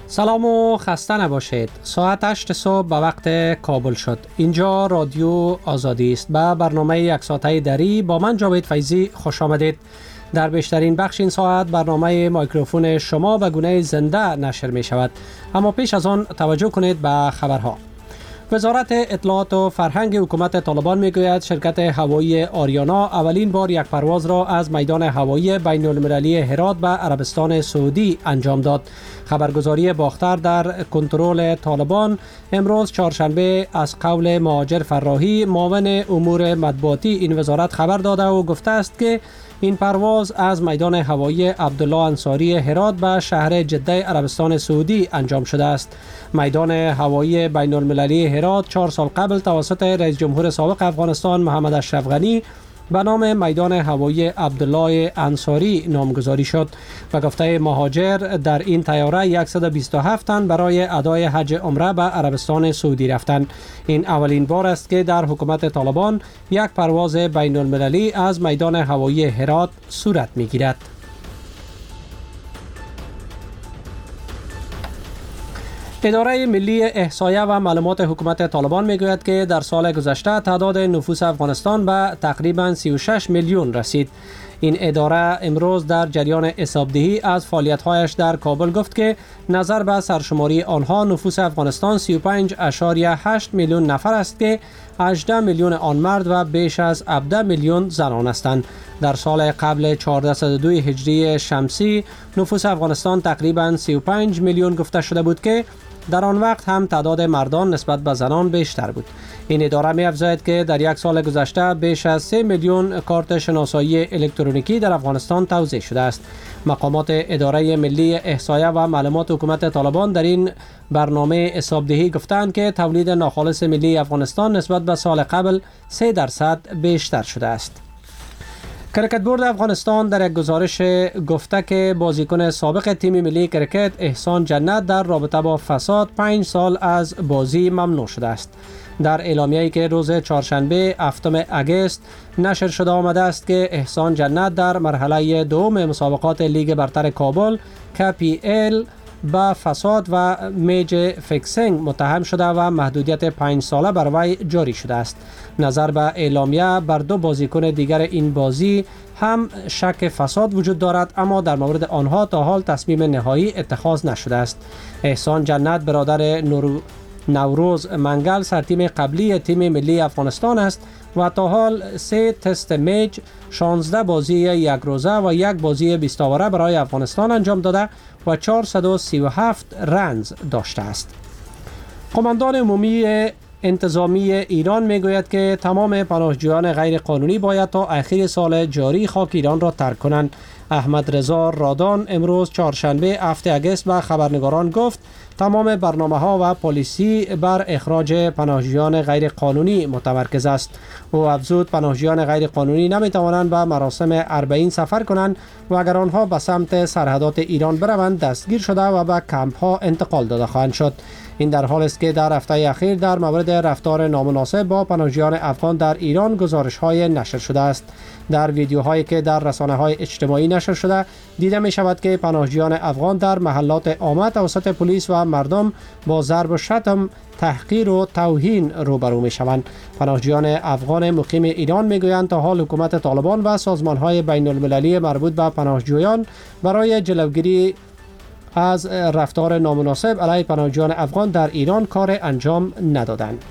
سلام و خسته نباشید. ساعت 8 صبح به وقت کابل شد. اینجا رادیو آزادی است. به برنامه یک ساعته دری با من جاوید فیضی خوش آمدید. در بیشترین بخش این ساعت برنامه میکروفون شما به گونه زنده نشر می شود. اما پیش از آن توجه کنید به خبرها. وزارت اطلاعات و فرهنگ حکومت طالبان میگوید شرکت هوایی آریانا اولین بار یک پرواز را از میدان هوایی بین المللی هرات به عربستان سعودی انجام داد. خبرگزاری باختر در کنترل طالبان امروز چهارشنبه از قول مهاجر فراحی معاون امور مطبوعاتی این وزارت خبر داده و گفته است که این پرواز از میدان هوایی عبدالله انصاری هرات به شهر جده عربستان سعودی انجام شده است. میدان هوایی بین المللی هرات 4 سال قبل توسط رئیس جمهور سابق افغانستان محمد اشرف غنی به نام میدان هوایی عبدالله انصاری نامگذاری شد. و گفته مهاجر در این طیاره 127 تن برای ادای حج عمره به عربستان سعودی رفتند. این اولین بار است که در حکومت طالبان یک پرواز بین المللی از میدان هوایی هرات صورت میگیرد. اداره ملی احصایه و معلومات حکومت طالبان میگوید که در سال گذشته تعداد نفوس افغانستان به تقریباً 36 میلیون رسید. این اداره امروز در جریان حسابدهی از فعالیت‌هایش در کابل گفت که نظر به سرشماری آنها نفوس افغانستان 35.8 میلیون نفر است که 18 میلیون آن مرد و بیش از 17 میلیون زنان هستند. در سال قبل 1402 هجری شمسی نفوس افغانستان تقریباً 35 میلیون گفته شده بود که در آن وقت هم تعداد مردان نسبت به زنان بیشتر بود. این اداره می افزاید که در یک سال گذشته بیش از 3 میلیون کارت شناسایی الکترونیکی در افغانستان توزیع شده است. مقامات اداره ملی احصایه و معلومات حکومت طالبان در این برنامه حسابدهی گفتند که تولید ناخالص ملی افغانستان نسبت به سال قبل 3% بیشتر شده است. کرکت بورد افغانستان در یک گزارش گفته که بازیکن سابق تیم ملی کرکت احسان جنت در رابطه با فساد 5 سال از بازی ممنوع شده است. در اعلامیه‌ای که روز چهارشنبه 7 اگست نشر شده آمده است که احسان جنت در مرحله دوم مسابقات لیگ برتر کابل KPL با فساد و میج فیکسینگ متهم شده و محدودیت 5 ساله بر وی جاری شده است. نظر به اعلامیه بر 2 بازیکن دیگر این بازی هم شک فساد وجود دارد، اما در مورد آنها تا حال تصمیم نهایی اتخاذ نشده است. احسان جنت برادر نوروز منگل سرتیم قبلی تیم ملی افغانستان است و تا حال 3 تست میچ، 16 بازی یک روزه و 1 بازی 20 اوره برای افغانستان انجام داده و 437 رنز داشته است. قماندان عمومی انتظامی ایران میگوید که تمام پناهجویان غیر قانونی باید تا آخر سال جاری خاک ایران را ترک کنند. احمد رضا رادان امروز چهارشنبه 7 اگست به خبرنگاران گفت تمام برنامه‌ها و پالیسی بر اخراج پناهجویان غیر قانونی متمرکز است. او افزود پناهجویان غیر قانونی نمی‌توانند به مراسم 40 سفر کنند و اگر آنها به سمت سرحدات ایران بروند دستگیر شده و به کمپ‌ها انتقال داده خواهند شد. این در حالی است که در هفته اخیر در مورد رفتار نامناسب با پناهجویان افغان در ایران گزارش‌های نشر شده است. در ویدیوهایی که در رسانه‌های اجتماعی نشر شده دیده می شود که پناهجویان افغان در محلات عامه توسط پلیس و مردم با ضرب و شتم، تحقیر و توهین روبرو می شوند. پناهجویان افغان مقیم ایران می گویند تا حال حکومت طالبان و سازمان‌های بین المللی مربوط به پناهجویان برای جلوگیری از رفتار نامناسب علیه پناهجویان افغان در ایران کار انجام ندادند.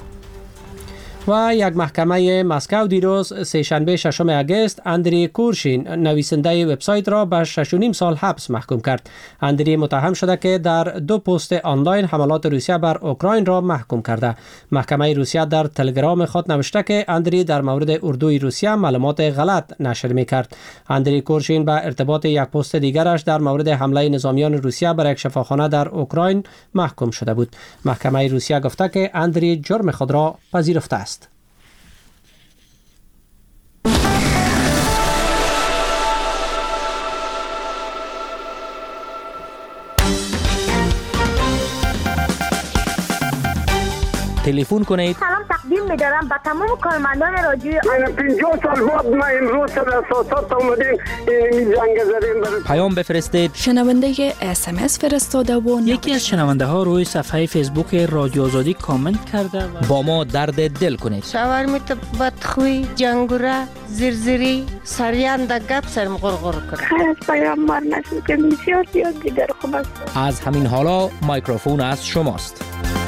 و یک محکمه مسکو دیروز سه‌شنبه 6 اگست اندری کورشین نویسنده وبسایت را به 6.5 سال حبس محکوم کرد. اندری متهم شده که در 2 پست آنلاین حملات روسیه بر اوکراین را محکوم کرده. محکمه روسیه در تلگرام خود نوشته که اندری در مورد اردوی روسیه معلومات غلط نشر می‌کرد. اندری کورشین به ارتباط یک پست دیگرش در مورد حمله نظامیان روسیه بر یک شفاخانه در اوکراین محکوم شده بود. محکمه روسیه گفته که اندری جرم خود را پذیرفته است. تلفن کنید. سلام تقدیم می‌دارم به تمام کارمندان رادیو. 50 سال بعد ما امروز سر اساسات اومدیم این جنگ زدیم. پیام بفرستید. شنونده SMS فرستاده و یکی از شنونده ها روی صفحه فیسبوک رادیو آزادی کامنت کرده و با ما درد دل کنید. شاورمیت بدخوی، جنگوره، زرزری، سریان دا گپ سرم غرغر کنه. خیلی از پیامبر نشون که بسیار زیاد دیگر خوب است. از همین حالا میکروفون از شماست.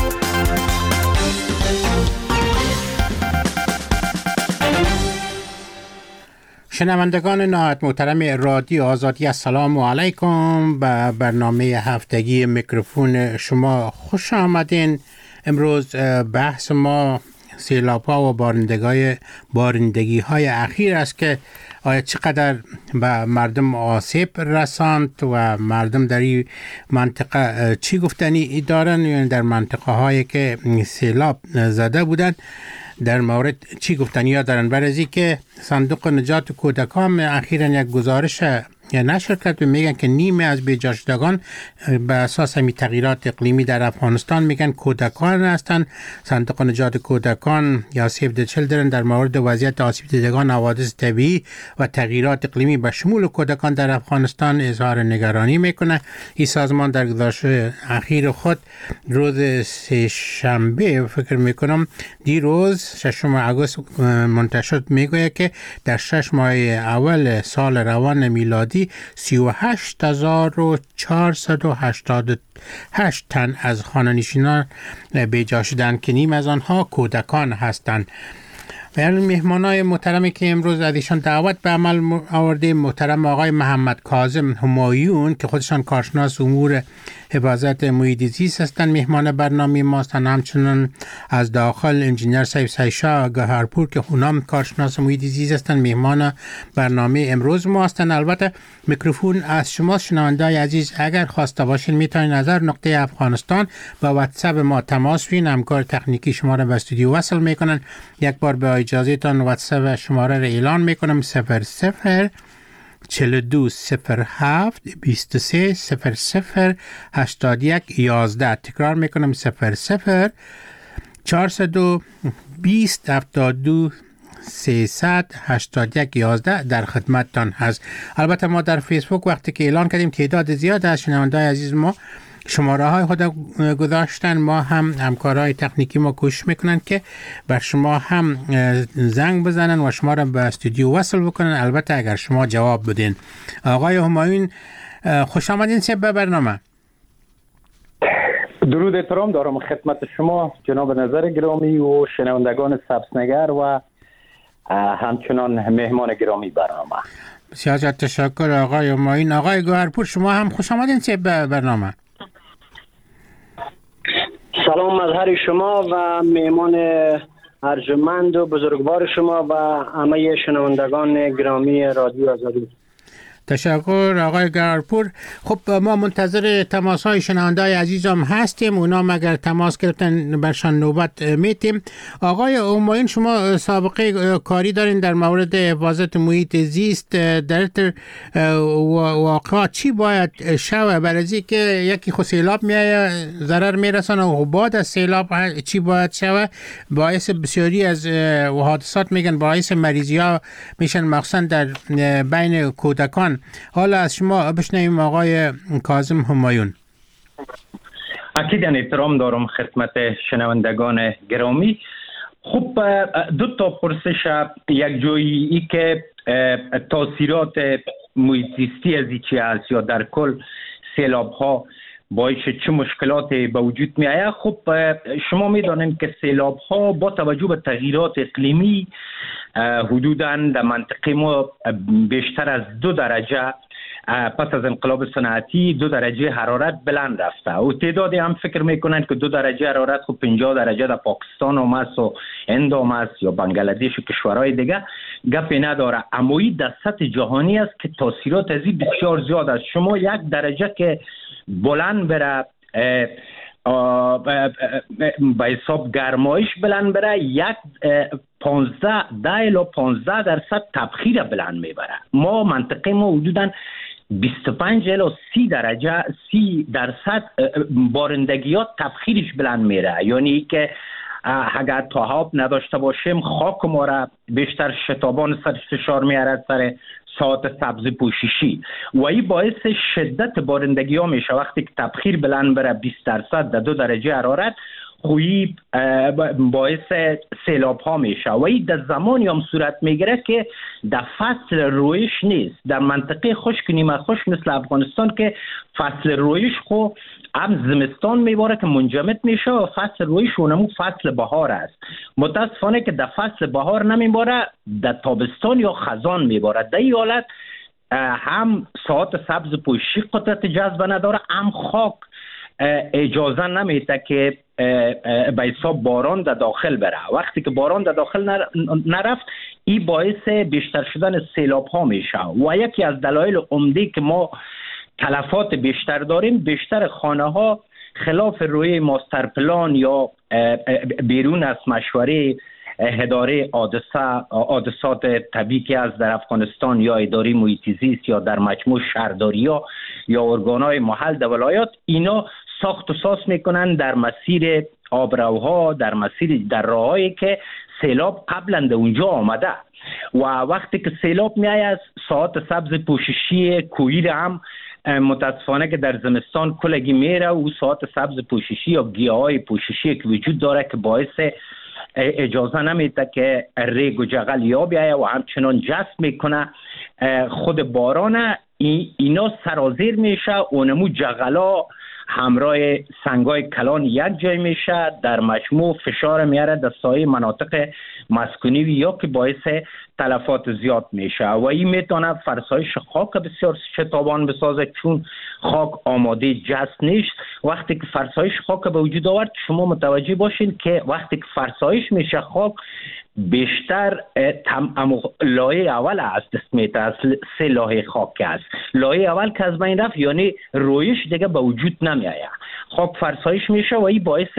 شنوندگان نهایت محترم رادیو آزادی، السلام علیکم. به برنامه هفتگی میکروفون شما خوش آمدین. امروز بحث ما سیلاب‌ها و بارندگی های اخیر است که آیا چقدر به مردم آسیب رساند و مردم در این منطقه چی گفتنی دارن، یعنی در منطقه هایی که سیلاب زده بودند در مورد چی گفتنی ها دارن. برای که صندوق نجات کودکان اخیراً یک گزارش نشر کرد و میگن که نیمه از بی‌جا شدگان به اساس همین تغییرات اقلیمی در افغانستان میگن کودکان هستند. صندوق نجات کودکان یا سیو د چیلدرن در مورد وضعیت آسیب دیدگان حوادث طبیعی و تغییرات اقلیمی به شمول کودکان در افغانستان اظهار نگرانی میکنه. این سازمان در گزارش اخیر خود روز سه‌شنبه فکر میکنم دیروز 6 آگوست منتشر میگوید که در 6 ماه اول سال روان میلادی 38488 تن از خانه‌نشینان بی‌جا شدند که نیم از آنها کودکان هستند. و مهمانای محترمی که امروز از ایشان دعوت به عمل آورده محترم آقای محمد کاظم همایون که خودشان کارشناس امور حفاظت محیط زیست هستند مهمان برنامه ما هستند. همچنان از داخل انجینیر سیف سایشا گهارپور که اونام کارشناس محیط زیست هستند مهمان برنامه امروز ما هستند. البته میکروفون از شما شنونده‌های عزیز، اگر خواسته باشین میتونین از هر نقطه افغانستان با واتساپ ما تماس بگیرین. همکار تکنیکی شما را به استودیو وصل میکنن. یک بار به اجازه تان واتساپ شماره را اعلان میکنم 00 42 07 23 00 81 11. تکرار میکنم 00 420 72 381 11 در خدمتتان هست. البته ما در فیسبوک وقتی که اعلان کردیم تعداد زیاد از شنونده‌های عزیز ما شماره های خود گذاشتن، ما هم همکارای تکنیکی ما کوشش میکنن که بر شما هم زنگ بزنن و شما را به استودیو وصل بکنن، البته اگر شما جواب بدین. آقای همایون خوش آمدین به برنامه. درود احترام دارم خدمت شما جناب نظر گرامی و شنوندگان سبزنگر و همچنان مهمان گرامی برنامه. بسیار تشکر آقای همایون. آقای گوهرپور شما هم خوش آمدین به برنامه. سلام مظهر شما و مهمان ارجمند و بزرگوار شما و همه شنوندگان گرامی رادیو آزادی. تشکر آقای گهارپور. خب ما منتظر تماس های شنونده‌های عزیزم هستیم، اونا اگر تماس گرفتن برشان نوبت میتیم. آقای همایون شما سابقه کاری دارین در مورد حفاظت محیط زیست، در واقعا چی باید شوه برای که یکی خود سیلاب میایه ضرر میرسانه و بعد از سیلاب چی باید شوه؟ باعث بسیاری از حادثات میگن باعث مریضی ها میشن مخصوصا در بین کودکان. حالا از شما بشنویم آقای کاظم همایون. اکیداً احترام دارم خدمت شنوندگان گرامی. خب دو تا پرسش، یک جایی که تاثیرات محیط زیستی از چی هست یا در کل سیلاب ها باعث چه مشکلاتی به وجود می آید. خب شما می دانید که سیلاب ها با توجه به تغییرات اقلیمی حدوداً در منطقه ما بیشتر از 2 درجه پس از انقلاب صنعتی 2 درجه حرارت بلند رفته و تعدادی هم فکر میکنند که 2 درجه حرارت خب 50 درجه در پاکستان هم است و هند هم است یا بنگلادش و کشورهای دیگه گپی نداره. اما این در سطح جهانی است که تاثیرات از این بسیار زیاد است. شما 1 درجه که بلند بره به حساب گرمایش بلند بره 10 الی 15 درصد تبخیر بلند میبره. ما منطقه ما حدوداً 25 الی 30 درصد بارندگیات تبخیرش بلند میره، یعنی که اگر تهاب نداشته باشیم خاک ما را بیشتر شتابان سر فشار میارد سر ساعت سبز پوششی و این باعث شدت بارندگی ها میشه. وقتی که تبخیر بلند بره 20% در 2 درجه حرارت خویی باعث سیلاب ها میشه و این در زمانی هم صورت میگیره که در فصل رویش نیست. در منطقه خشک نیمه خشک مثل افغانستان که فصل رویش خو هم زمستان میباره که منجمد میشه و فصل رویش اونمو فصل بهار است. متاسفانه که در فصل بهار نمیباره، در تابستان یا خزان میباره. در این حالت هم ساعت سبز پوششی قدرت جذب نداره، هم خاک اجازه نمیده که به حساب باران در داخل بره. وقتی که باران در داخل نرفت این باعث بیشتر شدن سیلاب ها میشه و یکی از دلایل عمده که ما تلفات بیشتر داریم، بیشتر خانه ها خلاف روی ماستر پلان یا بیرون از مشوره اداره حادثات طبیعی که از در افغانستان یا اداره محیط زیست یا در مجموع شهرداری ها یا ارگانهای محل در ولایات، اینا ساخت و ساز میکنن در مسیر آبروها، در راههایی که سیلاب قبلا در اونجا آمده و وقتی که سیلاب میآید ساعت سبز پوششی کوهی هم متاسفانه که در زمستان کلگی میره و ساعت سبز پوششی یا گیاهای پوششی که وجود داره که باعث اجازه نمیده که ریگ و جغل یا بیایه و همچنان جذب میکنه خود باران. اینا سرازیر میشه، اونمو جغلا همراه سنگای کلان یک جای میشه، در مجموع فشار میاره در سایر مناطق مسکونی یا که باعث تلفات زیاد میشه و این میتونه فرسایش خاک بسیار شتابان بسازه چون خاک آماده جذب نیست. وقتی که فرسایش خاک به وجود آورد شما متوجه باشین که وقتی که فرسایش میشه خاک بیشتر لایه اول از دست میده، از 3 لایه خاک است. لایه اول که از بین رفت یعنی رویش دیگه به وجود نمیآید، خاک فرسایش میشه و این باعث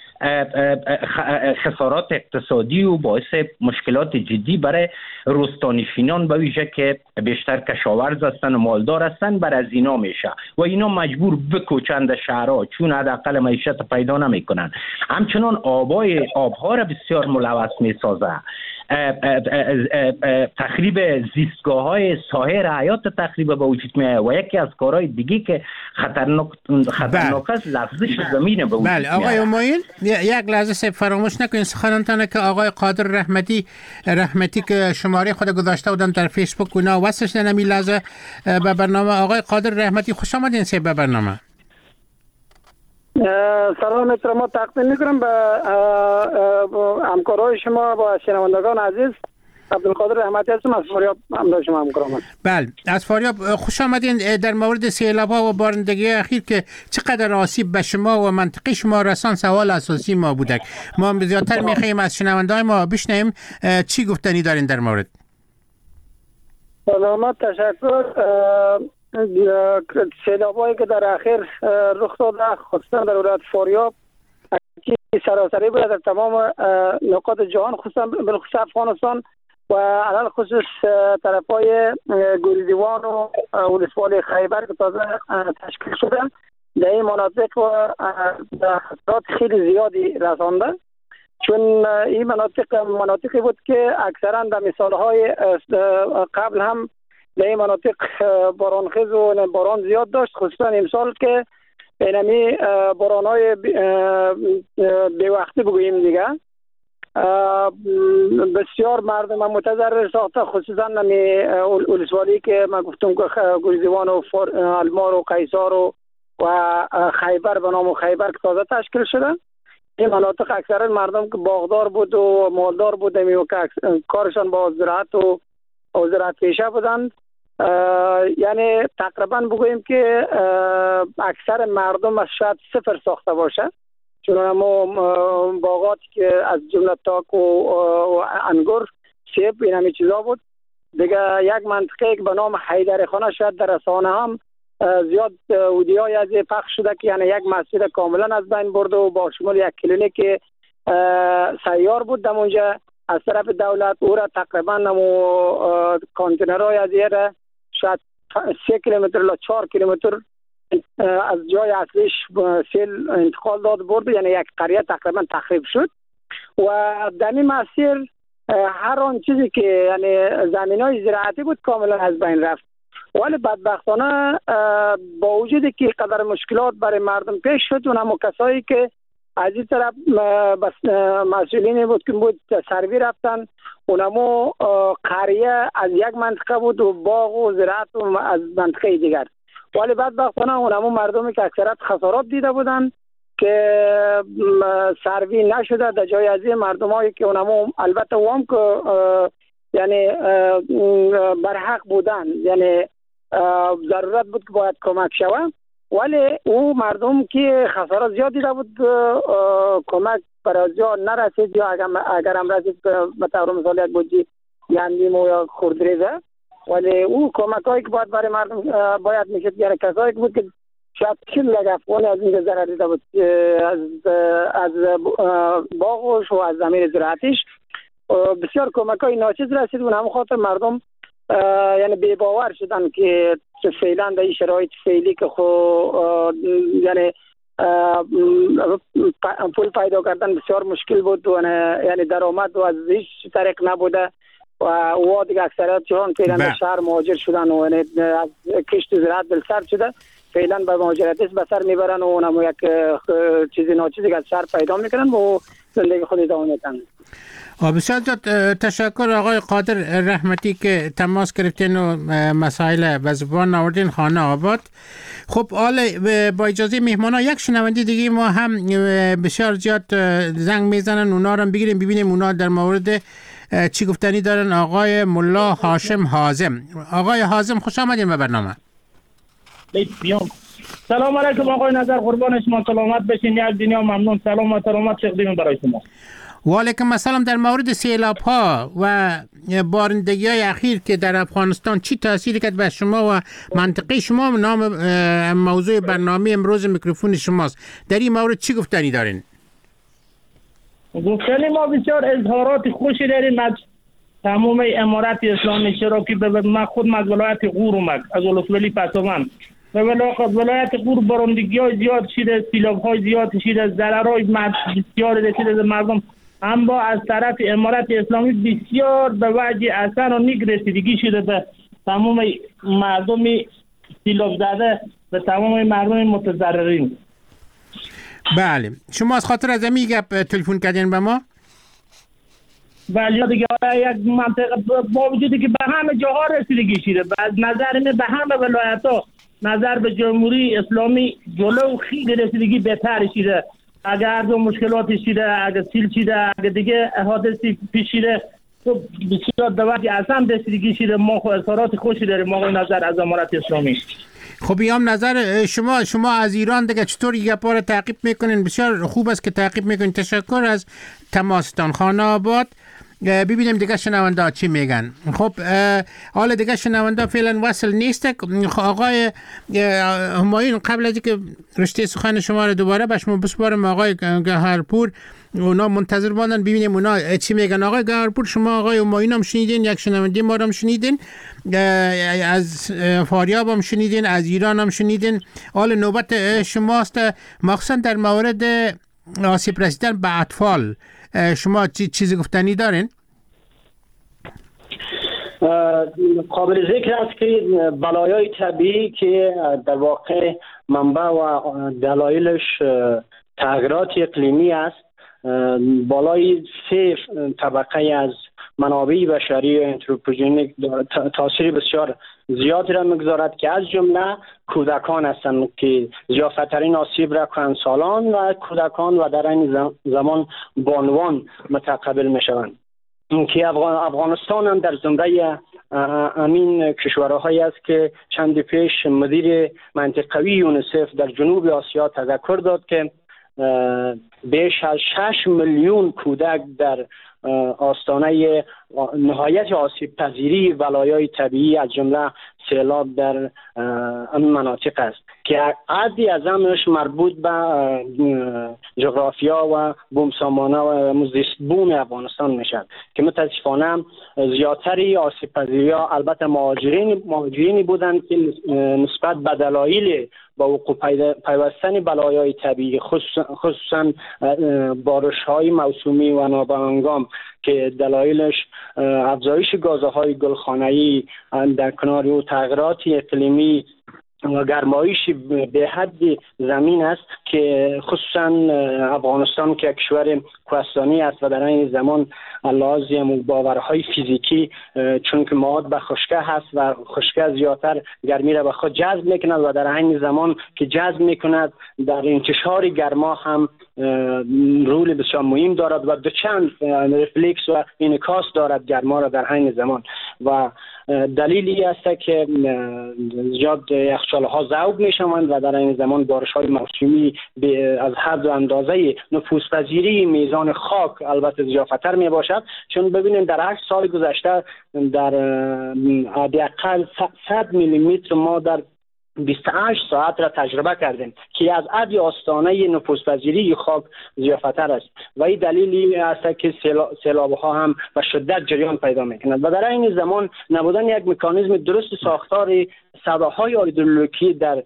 خسارات اقتصادی و باعث مشکلات جدی برای روستانشینان به ویژه که بیشتر کشاورز هستن و مالدار هستن بر از اینا میشه و اینا مجبور بکوچند شهرها چون حداقل معیشت پیدا نمیکنن. همچنان آبها را بسیار ملوث میسازه، تخریب زیستگاه های سایر حیات تخریب به وجود میاد و یکی از کارهای دیگی که خطرناک است لغزش زمین به وجود میاد. بله آقای امایل یک لحظه فراموش نکنید سخنتان که آقای قادر رحمتی که شماره خود گذاشته بودن در فیسبوک اونا وصلش نمی لحظه به برنامه. آقای قادر رحمتی خوش آمدین به برنامه. سلام احترامات تقدیم میکنم به همکارای شما با شنوندگان عزیز. عبدالقادر رحمتی هستم از فاریاب همراه شما همکارم. بله از فاریاب خوش آمدین. در مورد سیلاب‌ها و بارندگی اخیر که چقدر آسیب به شما و منطقه شما رسان سوال اساسی ما بودک. ما زیادتر میخوایم از شنوندگان ما بشنویم چی گفتنی دارین در مورد. سلامت تشکر. سیلاب‌هایی که در اخیر رخ داده خصوصا در ولایت فاریاب سراسری بود در تمام نقاط جهان خصوصا بالخصوص افغانستان و علل خصوص طرفای گوریزیوان و ولسوالی خیبر که تازه تشکیل شده در این مناطق خسارات خیلی زیادی رسانده چون این مناطقی بود که اکثرا در مثالهای قبل هم در این مناطق بارانخیز و باران زیاد داشت خصوصا امسال که اینمی بارانهای بی وقتی بگوییم دیگه بسیار مردم متضرر ساخته خصوصا نمی ولسوالی که من گفتم که گوریزیوان و المار و قیصار و خیبر به نام خیبر که تازه تشکیل شده. این مناطق اکثرا مردم که باغدار بود و مالدار بود که کارشان با زراعت و زراعت پیشه بودند یعنی تقریبا بگوییم که اکثر مردم از شاید 0 ساخته باشه چون همو باغاتی که از جمله تاک و انگور سیب این همه چیزا بود دیگه. یک منطقه که به نام حیدر خانه شاید در رسانه هم زیاد ویدیوهای از پخش شده که یعنی یک مسجد کاملا از بین برده و با شمول یک کلینیک سیار بود در اونجا از طرف دولت او را تقریبا نمو کانتینرهای از یه شاید 3 کیلومتر یا 4 کیلومتر از جای اصلیش سیل انتقال داد برد یعنی یک قریه تقریبا تخریب شد و در این مسیر هر آن چیزی که یعنی زمینای زراعتی بود کاملا از بین رفت. ولی بدبختانه با وجودی که قدر مشکلات برای مردم پیش شد، اونم کسایی که از این طرف مسئولینی بود که بود سروی رفتن، اونمو قریه از یک منطقه بود و باغ و زراعت از منطقه دیگر. ولی بدبختانه اونمو مردمی که اکثرت خسارات دیده بودن که سروی نشده در جای از این مردم هایی که اونمو البته وام که یعنی برحق بودن، یعنی ضرورت بود که باید کمک شود، ولی او مردم که خسارات زیاد دیده بود کمک برای زیاد نرسید، یا اگر هم رسید به طور مثال یک بودجی گندیم و یا خردریزه، ولی او کمک هایی که باید برای مردم باید میشد، یعنی کسایی که بود که شاید 40 افغانی از این ضرر دیده بود از باغش و از زمین زراعتیش، بسیار کمک های ناچیز رسید و همون خاطر مردم یعنی بی باور شدن که فعلا در این شرایط فعلی که یعنی پول پیدا کردن بسیار مشکل بود و یعنی درآمد و از هیچ طریق نبوده و او دیگه اکثریت جهان فعلا شهر مهاجر شدن و یعنی از کشت زراعت دلسرد شده، فعلا به مهاجرت به سر میبرن و اونم یک چیزی ناچیزی که از شهر پیدا میکنن و زندگی خود ادامه میدن. بسیار تشکر آقای قادر رحمتی که تماس گرفتین و مسائل به زبان آوردین خانه آباد. خب حالا با اجازه مهمانا یک شنونده دیگه ما هم بسیار زیاد زنگ میزنن، اونا رو بگیریم ببینیم اونا در مورد چی گفتنی دارن. آقای ملا هاشم حازم. آقای حازم خوش آمدین به برنامه. سلام علیکم آقای نظر، قربان شما، سلامت بشین، یک دنیا ممنون، سلام و سلامت تقدیم برای شما. و علیکم السلام. در مورد سیلاب ها و بارندگی های اخیر که در افغانستان چی تأثیری کرد به شما و منطقه شما؟ نام موضوع برنامه امروز میکروفون شماست. در این مورد چی گفتنی دارین؟ گفتنی ما بسیار اظهارات خوشی داریم از تمام امارات اسلامی، چرا که من خود از ولایت غور اومد، از ولسوالی پسوان. به ولایت غور بارندگی های زیاد شده، سیلاب های زیاد شده، ضرر های بسیار رسیده مردم، اما از طرف امارات اسلامی بسیار به وجه اثر و نیک رسیدگی شده به تمام مردم سیلاب زده، به تمام مردم متضررین. بله، شما از خاطر از امی گپ تلفن کردین به ما؟ بله دیگه، یک منطقه با وجودی که به همه جاها رسیدگی شده، از نظر من به همه ولایت ها نظر به جمهوری اسلامی جلو خیلی رسیدگی بهتر شده. اگر دو مشکلات شده، اگر سیل شده، اگر دیگه حادثی پیش شده، تو بسیار دوادی اصلا رسیدگی شده. ما اظهارات خوشی داریم آقای نظر از امارات اسلامی. خب بیام نظر شما از ایران دیگه چطور یک بار تعقیب میکنین؟ بسیار خوب است که تعقیب میکنین. تشکر از تماستان. خانه آباد. ببینیم دیگه شنونده چی میگن. خب حالا دیگه شنونده فعلا وصل نیست. آقای همایون، قبل از اینکه رشته سخن شما رو دوباره به شما بسپارم، آقای گهرپور اونا منتظر بودن ببینیم اونا چی میگن. آقای گهرپور، شما آقای همایون هم شنیدین، یک شنونده ما هم شنیدین، از فاریاب هم شنیدین، از ایران هم شنیدین. حالا نوبت شماست، مخصوصا در مورد آسیب رسیدن به اطفال. شما چیزی گفتنی دارین؟ قابل ذکر است که بلایای طبیعی که در واقع منبع و دلایلش تغییرات اقلیمی است، بالای 3 طبقه از منابع بشری انتروپوژنیک تاثیر بسیار زیادی را میگذارد که از جمله کودکان هستند که زیافترین آسیب را کهنسالان و کودکان و در این زمان بانوان متقبل میشوند. اینکه افغانستان هم در زمره امین کشورهایی است که چند پیش مدیر منطقوی یونیسف در جنوب آسیا تذکر داد که بیش از 6 میلیون کودک در آستانه نهایت آسیب پذیری بلایای طبیعی از جمله سیلاب در این مناطق است که عدی از همش مربوط به جغرافیا و بومسامانه و زیست بوم افغانستان میشد که متاسفانه زیادتری آسیب پذیریا البته مهاجرینی بودند که نسبت به دلایل با وقوع پیوستن بلایای طبیعی خصوصا بارش‌های موسومی و نابهنگام که دلایلش افزایش گازهای گلخانه‌ای در کنار او تغییرات اقلیمی و گرمایش به حد زمین است که خصوصا افغانستان که کشور کوهستانی است و در این زمان لازم باورهای فیزیکی چون که مواد به خشکه هست و خشکه زیادتر گرمی را به خود جذب میکند و در این زمان که جذب میکند در انتشار گرما هم رول بسیار مهم دارد و دوچند رفلکس و انعکاس دارد گرما را در این زمان و دلیلی است که زیاد یخچال‌ها ذوب میشوند و در این زمان بارش‌های موسمی از حد و اندازه نفوذپذیری میزان خاک البته زیادتر می باشد چون ببینید در 8 سال گذشته در حداقل 100 میلیمتر ما در 28 ساعت را تجربه کردیم که از عدی آستانه نفوذپذیری خاک زیادتر است و این دلیلی است که سیلاب‌ها هم به شدت جریان پیدا می‌کنند و در این زمان نبودن یک مکانیزم درست ساختار صداهای هیدرولوژیکی در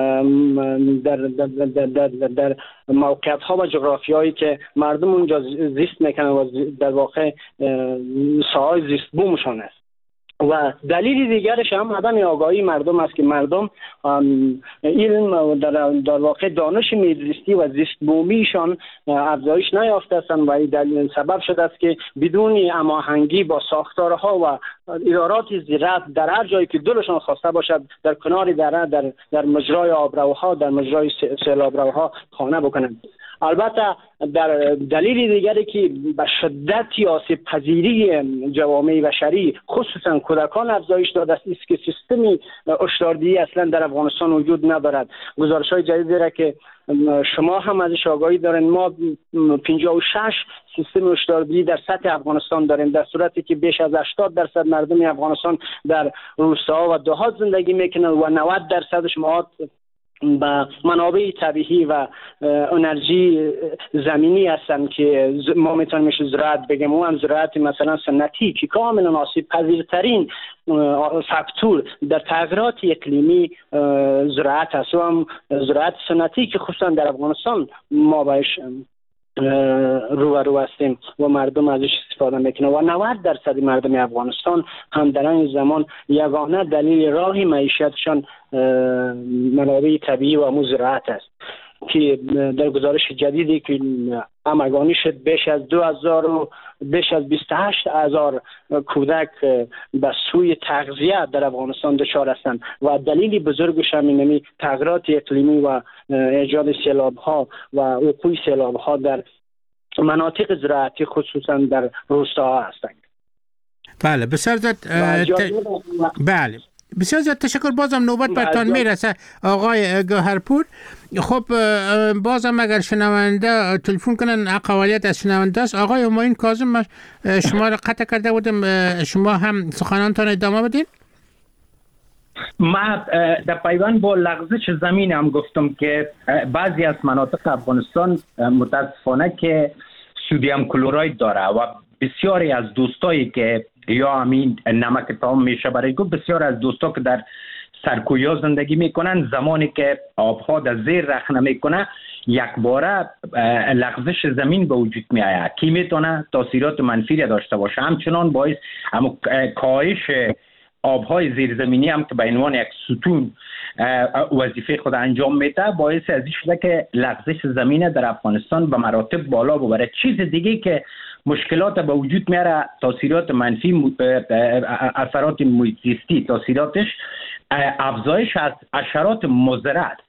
موقعیت‌ها و جغرافیایی که مردم اونجا زیست می‌کنند و در واقع ساحه زیست بومشان است. و دلیل دیگرش هم عدم آگاهی مردم است که مردم علم در واقع دانش میزیستی و زیست بومیشان افزایش نیافته هستند و این سبب شده است که بدون هماهنگی با ساختارها و ادارات زراعت در هر جایی که دلشان خواسته باشد در کنار دره در مجرای آبروها در مجرای سیلابروها خانه بکنند. البته در دلیل دیگری که به شدت آسیب پذیری جوامع بشری خصوصا کودکان افزایش داده است که سیستم هشداردهی اصلا در افغانستان وجود ندارد. گزارش‌های جدیدی را که شما هم ازش آگاهی دارین ما 56 سیستم هشداردهی در سطح افغانستان داریم در صورتی که بیش از 80% مردم افغانستان در روستاها و دهات زندگی میکنند و 90% شما با منابع طبیعی و انرژی زمینی هستند که ما میتونیم زراعت بگیم و هم زراعت مثلا سنتی که کاملا آسیب پذیرترین فاکتور در تغییرات اقلیمی زراعت است و هم زراعت سنتی که خصوصا در افغانستان ما بهش رو هستیم و مردم ازش استفاده میکنه و 90% مردم افغانستان هم در این زمان یگانه دلیل راه معیشتشان منابع طبیعی و زراعت است که در گزارش جدیدی که همگانی شد بیش از 28,000 کودک به سوی تغذیه در افغانستان دچار هستند و دلیل بزرگش همین تغییرات اقلیمی و ایجاد سیلاب‌ها و وقوع سیلاب‌ها در مناطق زراعتی خصوصا در روستاها هستند. بله بسیار بسیار زیاد تشکر. بازم نوبت برتان میرسه آقای گوهرپور. خب بازم اگر شنونده تلفن کنن اقوالیت از شنونده است. آقای همایون کاظم شما را قطع کرده بودم، شما هم سخنانتان ادامه بدین. ما در پیوند با لغزش زمین هم گفتم که بعضی از مناطق افغانستان متاسفانه که سودیم کلوراید داره و بسیاری از دوستایی که یا همین نمک تام میشه برای گفت بسیار از دوستا که در سرکویا زندگی میکنن زمانی که آبها در زیر رخنه میکنه یک باره لغزش زمین به وجود میآید که میتونه تاثیرات منفی داشته باشه. همچنان باعث کاهش آبهای زیرزمینی هم که به عنوان یک ستون وظیفه خود انجام میده باعث از این شده که لغزش زمین در افغانستان به مراتب بالا ببره. چیز دیگه که مشکلات به وجود میاره تاثیرات منفی اثرات محیط زیستی تاثیراتش افزایش از حشرات مضره است.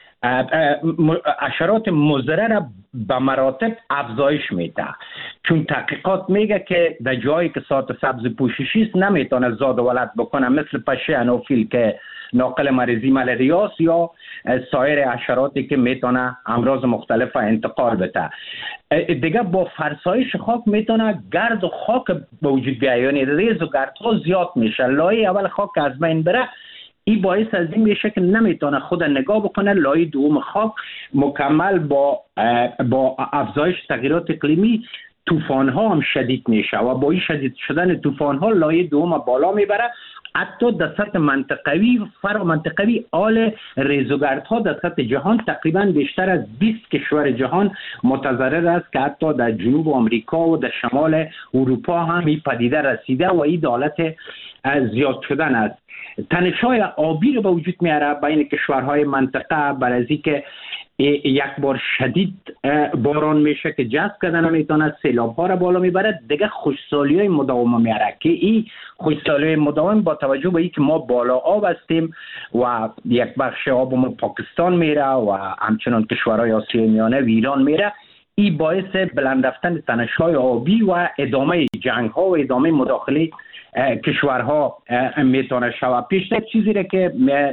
حشرات مضره را به مراتب افزایش میده چون تحقیقات میگه که در جایی که ساعت سبز پوششی است نمیتونه زاد و ولد بکنه مثل پشه انوفیل که ناقل مریضی ملاریا یا سایر حشراتی که میتونه امراض مختلف انتقال بده. دیگه با فرسایش خاک میتونه گرد و خاک به وجود بیاد، یعنی ریز و گردها زیاد میشه. لایه اول خاک از بین بره این باعث از این میشه که نمیتونه خود نگاه بکنه. لایه دوم خاک مکمل با افزایش تغییرات اقلیمی طوفان ها هم شدید میشه و با این شدید شدن طوفان ها لایه دوم بالا میبره. حتی در سطح منطقوی فرامنطقوی آل ریزوگردها در سطح جهان تقریبا بیشتر از 20 کشور جهان متضرر است که حتی در جنوب آمریکا و در شمال اروپا هم این پدیده رسیده و این حالت زیاد شدن است. تنش‌های آبی رو به وجود میاره بین کشورهای منطقه برای اینکه یک بار شدید باران میشه که جذب کردن نمیتونه، سیلاب ها رو بالا میبره، دیگه خشکسالی های مداوم میاره که این خشکسالی مداوم با توجه به اینکه ما بالا آب هستیم و یک بخش آبمون پاکستان میره و همچنان کشورهای آسیای میانه و ایران میره، این باعث بلند رفتن تنش‌های آبی و ادامه جنگ ها و ادامه مداخله کشورها میتونه شود. پیشتر چیزی را که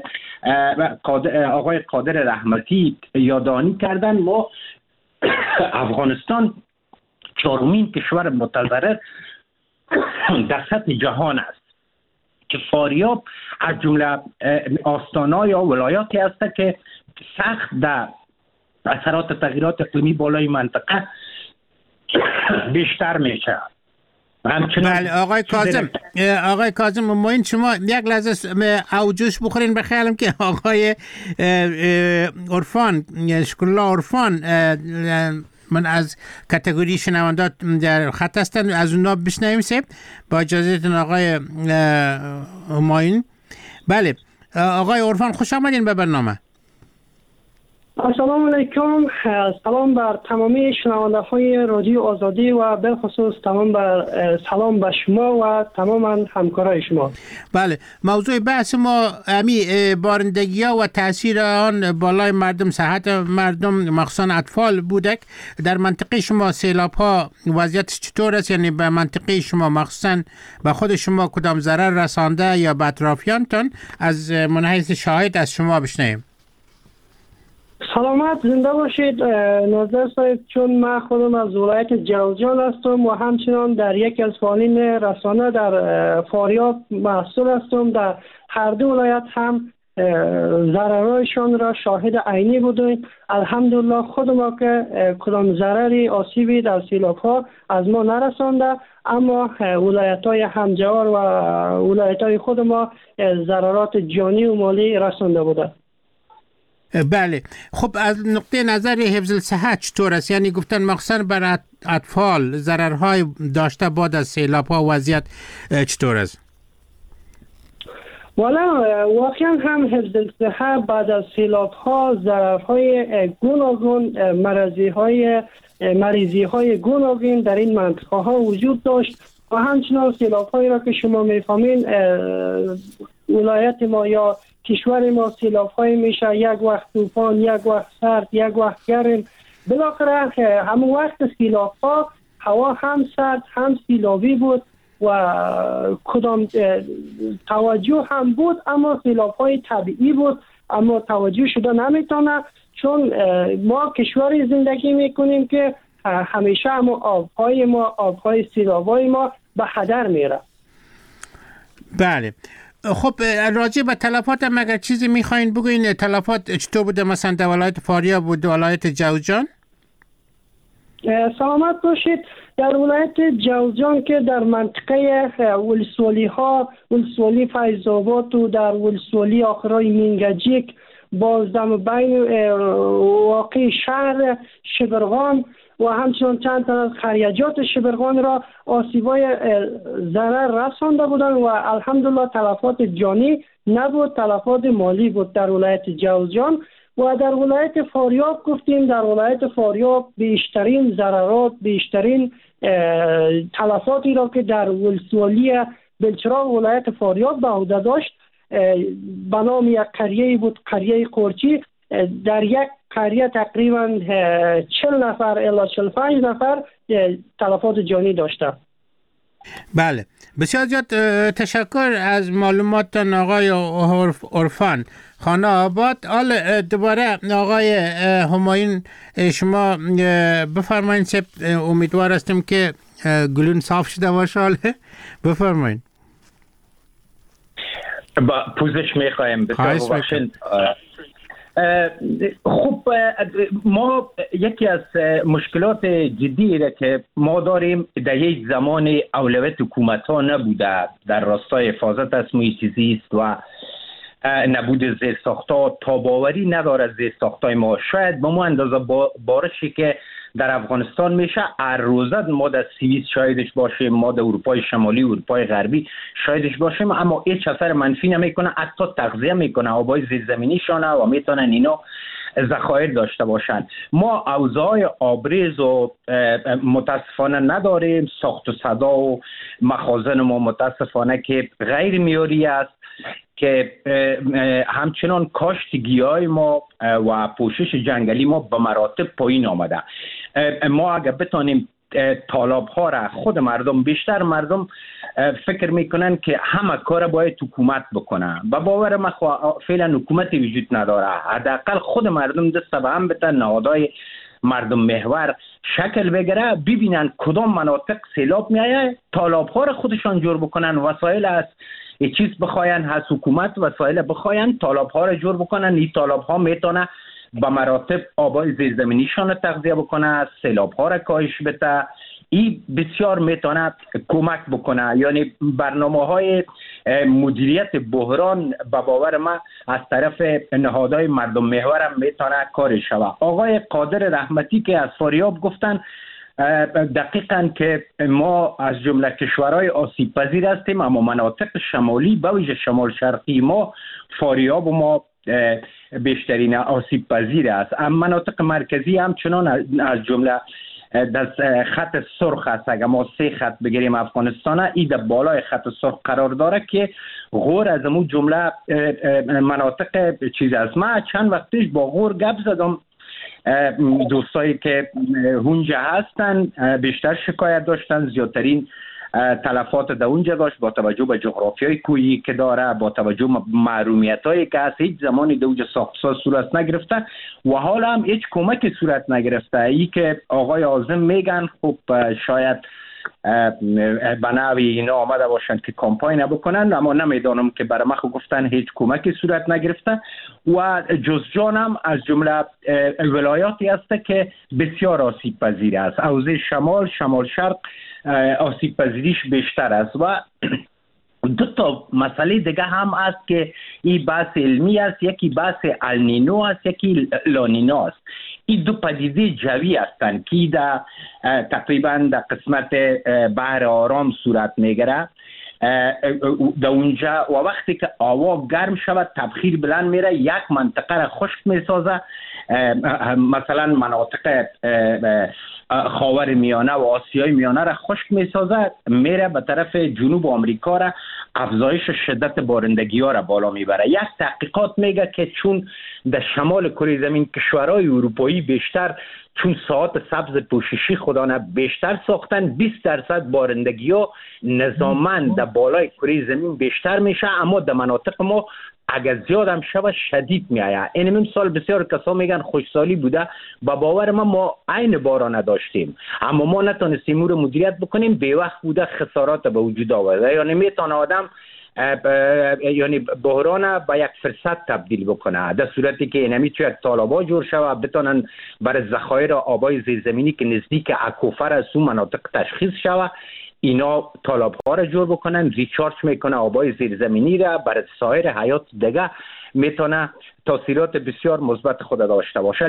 آقای قادر رحمتی یادداشت کردن، ما افغانستان چهارمین کشور متضرر در سطح جهان است که فاریاب از جمله آستان‌ها یا ولایاتی است که سخت در اثرات تغییرات اقلیمی بالای منطقه بیشتر میشه. بله آقای کاظم ممکن شما یک لحظه اوجوش بخورین بخیالم که آقای عرفان شکرالله عرفان من از کاتگوری شنوندات در خط هستن، از اونا بشنویم سه با اجازهتون آقای همایون. بله آقای عرفان خوش آمدین به برنامه. السلام علیکم، سلام بر تمامی شنونده های رادیو آزادی و بالخصوص سلام به شما و تمام همکارای شما. بله موضوع بحث ما بارندگی ها و تاثیر آن بالای مردم، صحت مردم مخصوصا اطفال بوده. در منطقه شما سیلاب ها وضعیتش چطور است؟ یعنی به منطقه شما مخصوصا به خود شما کدام ضرر رسانده یا به اطرافیانتان؟ از من حیث شاهد از شما بشنویم. سلامت زنده باشید ناظر صاحب، چون من خودم از ولایت جوزجان هستم و همچنان در یکی از فعالین رسانه در فاریاب مسئول هستم. در هر دو ولایت هم ضررهایشان را شاهد عینی بودیم. الحمدلله خود ما که کدام ضرری آسیبی در سیلاب ها از ما نرسانده، اما ولایت های همجوار و ولایت های خود ما ضررات جانی و مالی رسانده بوده. بله خب از نقطه نظر حفظ صحت چطور است؟ یعنی گفتن مخصوصا برای اطفال ضررهای داشته بعد از سیلاب ها وضعیت چطور است؟ والا واقعا هم حفظ صحت بعد از سیلاب ها ضررهای گوناگون، مریضی های گوناگون در این منطقه ها وجود داشت و همچنان سیلاب هایی را که شما میفهمین ولایت ما یا کشور ما سیلاب های میشه، یک وقت طوفان، یک وقت سرد، یک وقت گرم. بالاخره همون وقت سیلاب ها هوا هم سرد هم سیلابی بود و کدام توجه هم بود، اما سیلاب های طبیعی بود اما توجه شده نمیتونه، چون ما کشوری زندگی میکنیم که همیشه همون آبهای سیلابای ما به هدر میره. بله خب راجع به تلفات هم اگر چیزی میخواین بگوین، تلفات چطور بوده مثلا در ولایت فاریاب و ولایت جوزجان؟ سلامت باشید. در ولایت جوزجان که در منطقه ولسوالی فیض‌آباد و در ولسوالی آخرای مینگجیک بازدم بین واقع شهر شبرغان و همچنان چند تا از خریجات شبرغان را آسیبای ضرر رسانده بودند و الحمدلله تلفات جانی نبود، تلفات مالی بود در ولایت جوزجان. و در ولایت فاریاب گفتیم، در ولایت فاریاب بیشترین ضررات، بیشترین تلفاتی را که در ولسوالی بلچراغ ولایت فاریاب به عهده داشت به نام یک قریه بود، قریه قرچی. در یک قریه تقریبا 40 نفر الی 45 نفر تلفات جانی داشته. بله بسیار زیاد تشکر از معلوماتتان آقای عرفان خانه آباد. حالا دوباره آقای همایون شما بفرمایید. امیدوار هستیم که گلون صاف شده باشه. حالا بفرمایید. با پوزش میخوایم بسیار. خب ما یکی از مشکلات جدی را که ما داریم در یک زمان اولویت حکومت ها نبوده در راستای حفاظت از محیط زیست و نبود زیرساخت‌ها، تاباوری نداره زیرساخت‌های ما. شاید به ما اندازه بارشی که در افغانستان میشه هر روزه ما در سوئیس شاهدش باشیم، ما در اروپای شمالی، اروپای غربی شاهدش باشیم، اما هیچ اثر منفی نمیکنه، حتی تغذیه میکنه آبای زیرزمینیشانه و میتونن اینا ذخایر داشته باشند. ما اوضاع آبریز و متاسفانه نداریم، ساخت و صدا و مخازن ما متاسفانه که غیر معیاری است، که همچنان کاشت گیاه ما و پوشش جنگلی ما به مراتب پایین آمده. ما اگر بتانیم طالب ها را خود مردم، بیشتر مردم فکر میکنن که همه کار باید حکومت بکنه. با باور من فعلا حکومتی وجود نداره، حداقل خود مردم دست به هم بتن، نهادهای مردم محور شکل بگیره، ببینن کدام مناطق سیلاب میایه، طالب ها را خودشان جور بکنن، وسایل از چیز بخواین از حکومت، وسایل بخواین، طالب ها را جور بکنن. این طالب ها میتونه به مراتب آبای زیرزمینیشان تغذیه بکنه، سیلاب ها را کاهش بده. این بسیار میتونه کمک بکنه. یعنی برنامه های مدیریت بحران به باور من از طرف نهادهای مردم محور هم میتونه کار شوه. آقای قادر رحمتی که از فاریاب گفتن، دقیقاً که ما از جمله کشورهای آسیب پذیر هستیم، اما مناطق شمالی به ویژه شمال شرقی ما، فاریاب و ما بیشترین آسیب پذیر است. اما مناطق مرکزی همچنان از جمله در خط سرخ است. اگر ما 3 خط بگیریم افغانستان، این در بالای خط سرخ قرار داره که غور از امون جمله مناطق چیز است. من چند وقت پیش با غور گپ زدم، دوستایی که اونجا هستن بیشتر شکایت داشتن، زیادترین تلفات در اونجا داشت با توجه به جغرافیای کوهی که داره، با توجه به محرومیتایی که هست. هیچ زمانی در اونجا ساخت‌ساز صورت نگرفته و حالا هم هیچ کمکی صورت نگرفته. ای که آقای عازم میگن خب شاید به نوعی اینا آمده باشند که کمپاین بکنن، اما نمیدانم که برای من گفتن هیچ کمکی صورت نگرفته. و جزجان هم از جمله ولایاتی است که بسیار آسیب پذیر است. حوزه شمال شرق آسیب پذیریش بیشتر است. و دو تا مسئله دیگه هم است که این بحث علمی است، یکی بحث النینو است، یکی لانینو است. این دو پدیده جوی هستند که در تقریبا در قسمت بحر آرام صورت میگیره. در اونجا و وقتی که هوا گرم شود تبخیر بلند میره، یک منطقه را خشک میسازه، مثلا مناطق خاور میانه و آسیای میانه را خشک میسازه، میره به طرف جنوب آمریکا را افزایش شدت بارندگی ها را بالا میبره. یک تحقیقات میگه که چون در شمال کره زمین کشورهای اروپایی بیشتر چون ساعت سبز پوششی خودانه بیشتر ساختن، 20% بارندگی ها نظاماً در بالای کره زمین بیشتر میشه، اما در مناطق ما اگر زیاد هم شود شدید میآید. این امسال بسیار کسا میگن خوشسالی بوده، با باور ما عین باران داشتیم، اما ما نتونستیم او رو مدیریت بکنیم. به وقت بوده خسارات به وجود آورده. یعنی میتونه آدم یعنی بحران با یک فرصت تبدیل بکنه، در صورتی که اینمی تو یک طالبا جور شود بتونن برای ذخایر آبای زیرزمینی که نزدیک اکوفر از اون مناطق تشخیص شود، اینا طالب ها را جور بکنن، ریچارج میکنه آبای زیرزمینی را، برای سایر حیات دیگه میتونه تاثیرات بسیار مثبت خود داشته باشه.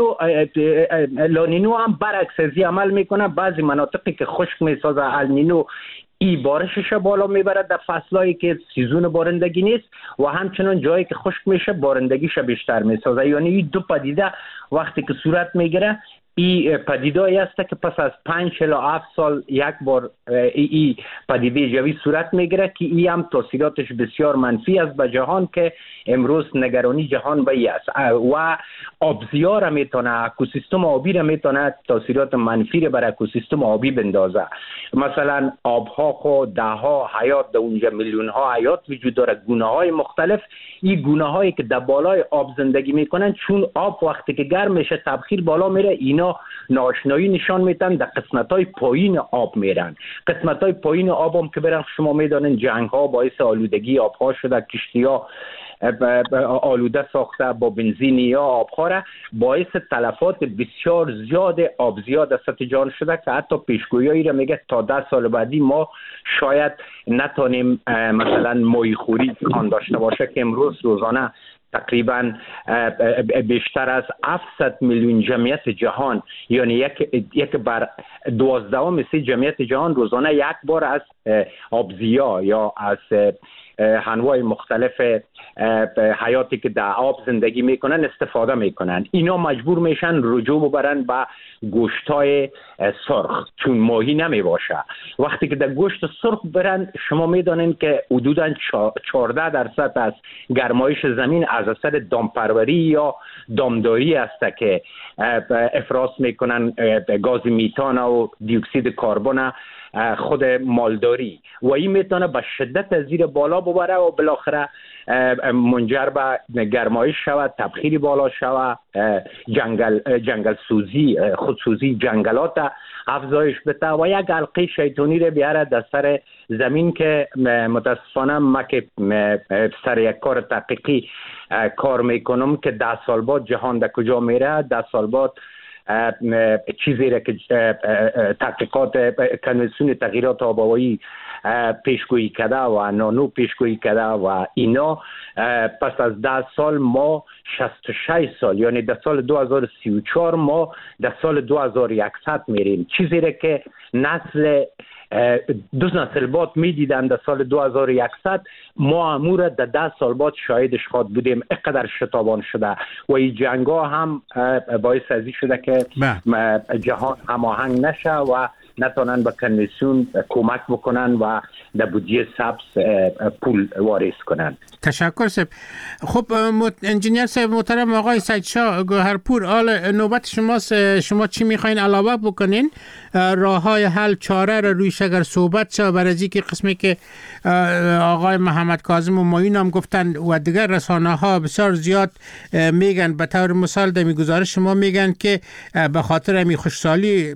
لانینو هم برعکس ازی عمل میکنه. بعضی مناطقی که خشک میسازه النینو ای بارشش بالا میبره در فصلایی که سیزون بارندگی نیست، و همچنان جایی که خشک میشه بارندگیش بیشتر میسازه. یعنی این دو پدیده وقتی که صورت میگیره، این پدیده‌ای است که پس از 5 الی 7 سال یک بار این پدیده جوی صورت میگیره که این هم تاثیراتش بسیار منفی است به جهان، که امروز نگرانی جهان به این است. و آبزیار را میتونه، اکوسیستم آبی را میتونه تاثیرات منفی را بر اکوسیستم آبی بندازه. مثلا آبها خود دهها حیات در اونجا، میلیون ها حیات وجود داره، گونه های مختلف. این گونه هایی که در بالای آب زندگی میکنن، چون آب وقتی که گرم میشه تبخیر بالا میره، اینا اینا ناآشنایی نشان میدن، در قسمت‌های پایین آب میرن. قسمت‌های پایین آب هم که برن شما میدانین جنگ‌ها باعث آلودگی آب‌ها شده، کشتی‌ها آلوده ساخته با بنزین یا آبخواره، باعث تلفات بسیار زیاد آب زیاد از سطح جهان شده که حتی پیشگویی را میگه تا 10 سال بعدی ما شاید نتونیم مثلا ماهیخوری آن داشته باشه که امروز روزانه تقریبا بیشتر از 700 میلیون جمعیت جهان، یعنی یک بر 12 جمعیت جهان روزانه یک بار از آبزیا یا از انواع مختلف حیاتی که در آب زندگی میکنن استفاده میکنن. اینا مجبور میشن رجوع ببرن به گوشتای سرخ چون ماهی نمی باشه. وقتی که در گوشت سرخ برن شما میدانین که حدوداً 14% از گرمایش زمین از اثر دامپروری یا دامداری است که افراز میکنن گاز میتان و دی اکسید کربن خود مالداری و این میتونه به شدت زیر بالا ببره و بالاخره منجر به گرمایش شود، تبخیری بالا شود، جنگل سوزی، خودسوزی جنگلات افزایش بده و یک حلقه شیطانی رو بیاره در سر زمین که متاسفانه ما که سر یک کار تحقیقی کار میکنم که 10 سال بعد جهان در کجا میره، 10 سال بعد چیزی را که تحقیقات کنوانسیون تغییرات آب و هوایی پیشگویی کرده و نانو پیشگویی کرده و اینا پس از 10 سال ما 66 سال یعنی در سال 2034 ما در سال 2100 میریم. چیزی را که نسل 2 نسل بعد میدیدن در سال 2100 ما امور در 10 سال بعد شاهدش خواهد بودیم. اینقدر شتابان شده و این جنگ ها هم باعث ازی شده که جهان هماهنگ نشه و نتونن به کنوانسیون کمک بکنن و در بودجه سبز پول واریز کنن. تشکر صاحب. خب انجینیر صاحب محترم آقای سیدشاه گوهرپور، حال نوبت شماست. شما چی میخواین علاوه بکنین؟ راه های حل چاره را رویش اگر صحبت شد برای از که قسمی که آقای محمد کاظم و مایون هم گفتن و دیگر رسانه ها بسیار زیاد میگن، به طور مثال در گزارش شما میگن که به خاطر همی خوشسالی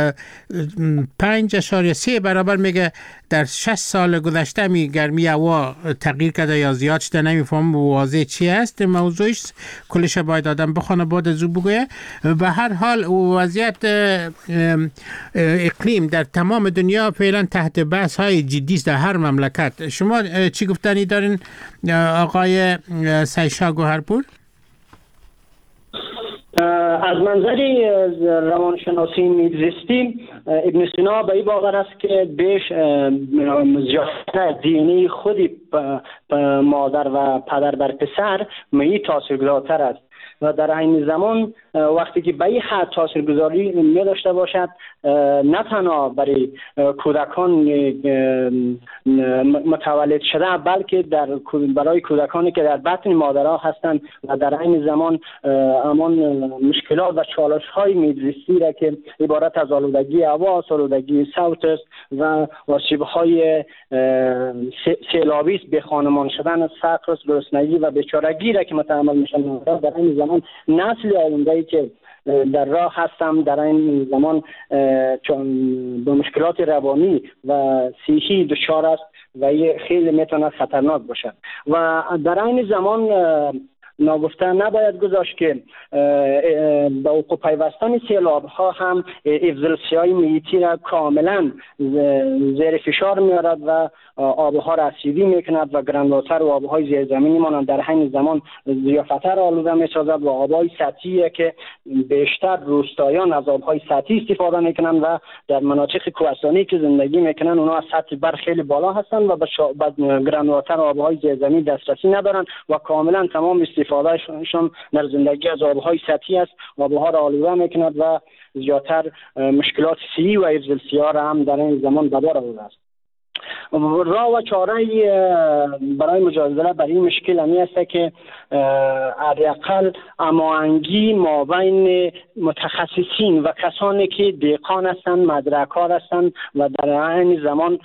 5.3 برابر میگه در 6 سال گذشته می گرمی هوا تغییر کرده یا زیاد شده. نمیفهم واضح چی است موضوعش، کلش باید آدم بخونه بعد از او بگویه. به هر حال وضعیت اقلیم در تمام دنیا فعلا تحت بحث های جدی است در هر مملکت. شما چی گفتنی دارین آقای سیدشاه گوهرپور؟ از منظری روانشناسی میزیستی ابن سینا به این باور است که بیش زیادتر دینی خودی مادر و پدر بر پسر می تاثیرگذارتر است و در این زمان وقتی که به این حد تاثیرگذاری می داشته باشد نه تنها برای کودکان متولد شده بلکه برای کودکانی که در بطن مادرها هستند و در این زمان همان مشکلات و چالش‌های میزیستی را که عبارت از آلودگی هوا، آلودگی صوت است و آسیب‌های سیلابی است، به خانمان شدن، فقر، گرسنگی و بیچارگی را که متحمل میشن در این زمان نسل آینده‌ای که در راه هستم در این زمان چون به مشکلات روانی و صحی دچار است و خیلی میتونه خطرناک باشد و در این زمان ناگفته نباید گذاشت که با وقوع پیوستن سیلاب ها هم افضلسیای محیطی را کاملا زیر فشار میارد و آبها را اسیدی میکند و گرانواتر و آبهای زیرزمینی مانند در همین زمان ضیافتر آلوده میسازد و آبهای سطحی که بیشتر روستایان از آبهای سطحی استفاده میکنن و در مناطق کوهستانی که زندگی میکنن اونا از سطح بر خیلی بالا هستن و به گرانواتر آبهای زیرزمینی دسترسی ندارن و کاملا تمام استفادهشون در زندگی از آبهای سطحی است. آبها را آلوده میکند و زیادتر مشکلات صحی و افضلسی‌ها را هم در این زمان به بار آورده است. راه و چاره برای مجادله بر این مشکل همی است که حداقل هماهنگی ما بین متخصصین و کسانی که دهقان هستند، مدرکار هستند و در عین زمان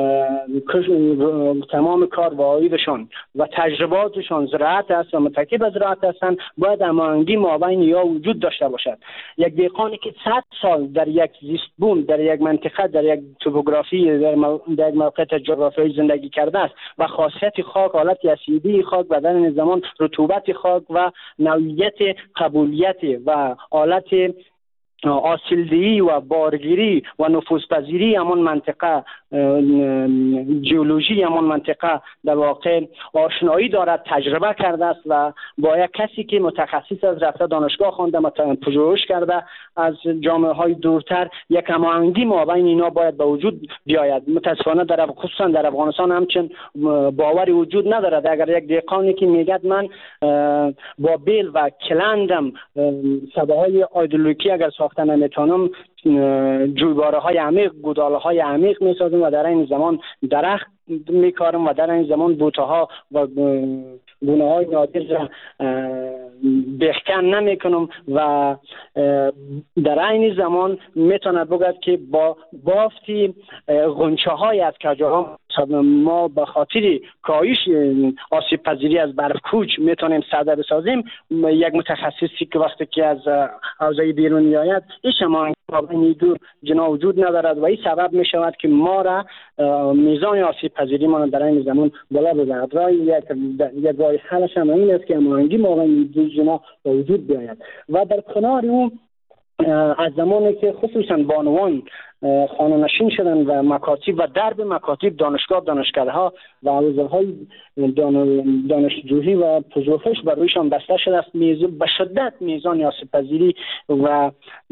تمام کارواهیشان و تجرباتشان زراعت است و متکی به زراعت هستند، باید هماهنگی ما بین یا وجود داشته باشد. یک دهقانی که 100 سال در یک زیستبوم، در یک منطقه، در یک توپوگرافی، در یک موقعیت جغرافیایی زندگی کرده است و خاصیت خاک، حالت اسیدی خاک و در این زمان رطوبت خاک و نوعیت قبولیت و حالت آسیلدهی و بارگیری و نفوذپذیری همان منطقه، جیولوژی همان منطقه در واقع آشنایی دارد، تجربه کرده است و با یک کسی که متخصص از رفته دانشگاه خوانده، پژوهش کرده از جامعه های دورتر، یک هماهنگی مابین اینا باید به وجود بیاید. متاسفانه خصوصا در افغانستان همچنین باوری وجود ندارد. اگر یک دهقانی که میگه من با بیل و کلندم سباهای ایدئولوژی اگر ساخته نمیتونم، جویباره های عمیق، گوداله های عمیق میسازم و در این زمان درخت میکارم و در این زمان بوته ها و گونه های نادر بهکن نمیکنم و در این زمان میتونه بگوید که با بافتی غنچه های از کجاها ما به خاطر کاهش آسیب پذیری از برف کوچ میتونیم ساده بسازیم. یک متخصصی که وقتی که از حوزه بیرون میآید هیچ هماهنگی بین دو جنا وجود ندارد و این سبب می شود که ما را میزان آسیب پذیری ما در این زمان بالا ببرد. یک راه حلش هم این است که هماهنگی ما بین دو جنا وجود بیاید و در کنار اون از زمانی که خصوصا بانوان خانه نشین شدن و مکاتب و درب مکاتب، دانشگاه، دانشکده ها و حوزه های دانشجویی و پژوهش بر رویشان بسته شده است، به شدت میزان آسیب پذیری و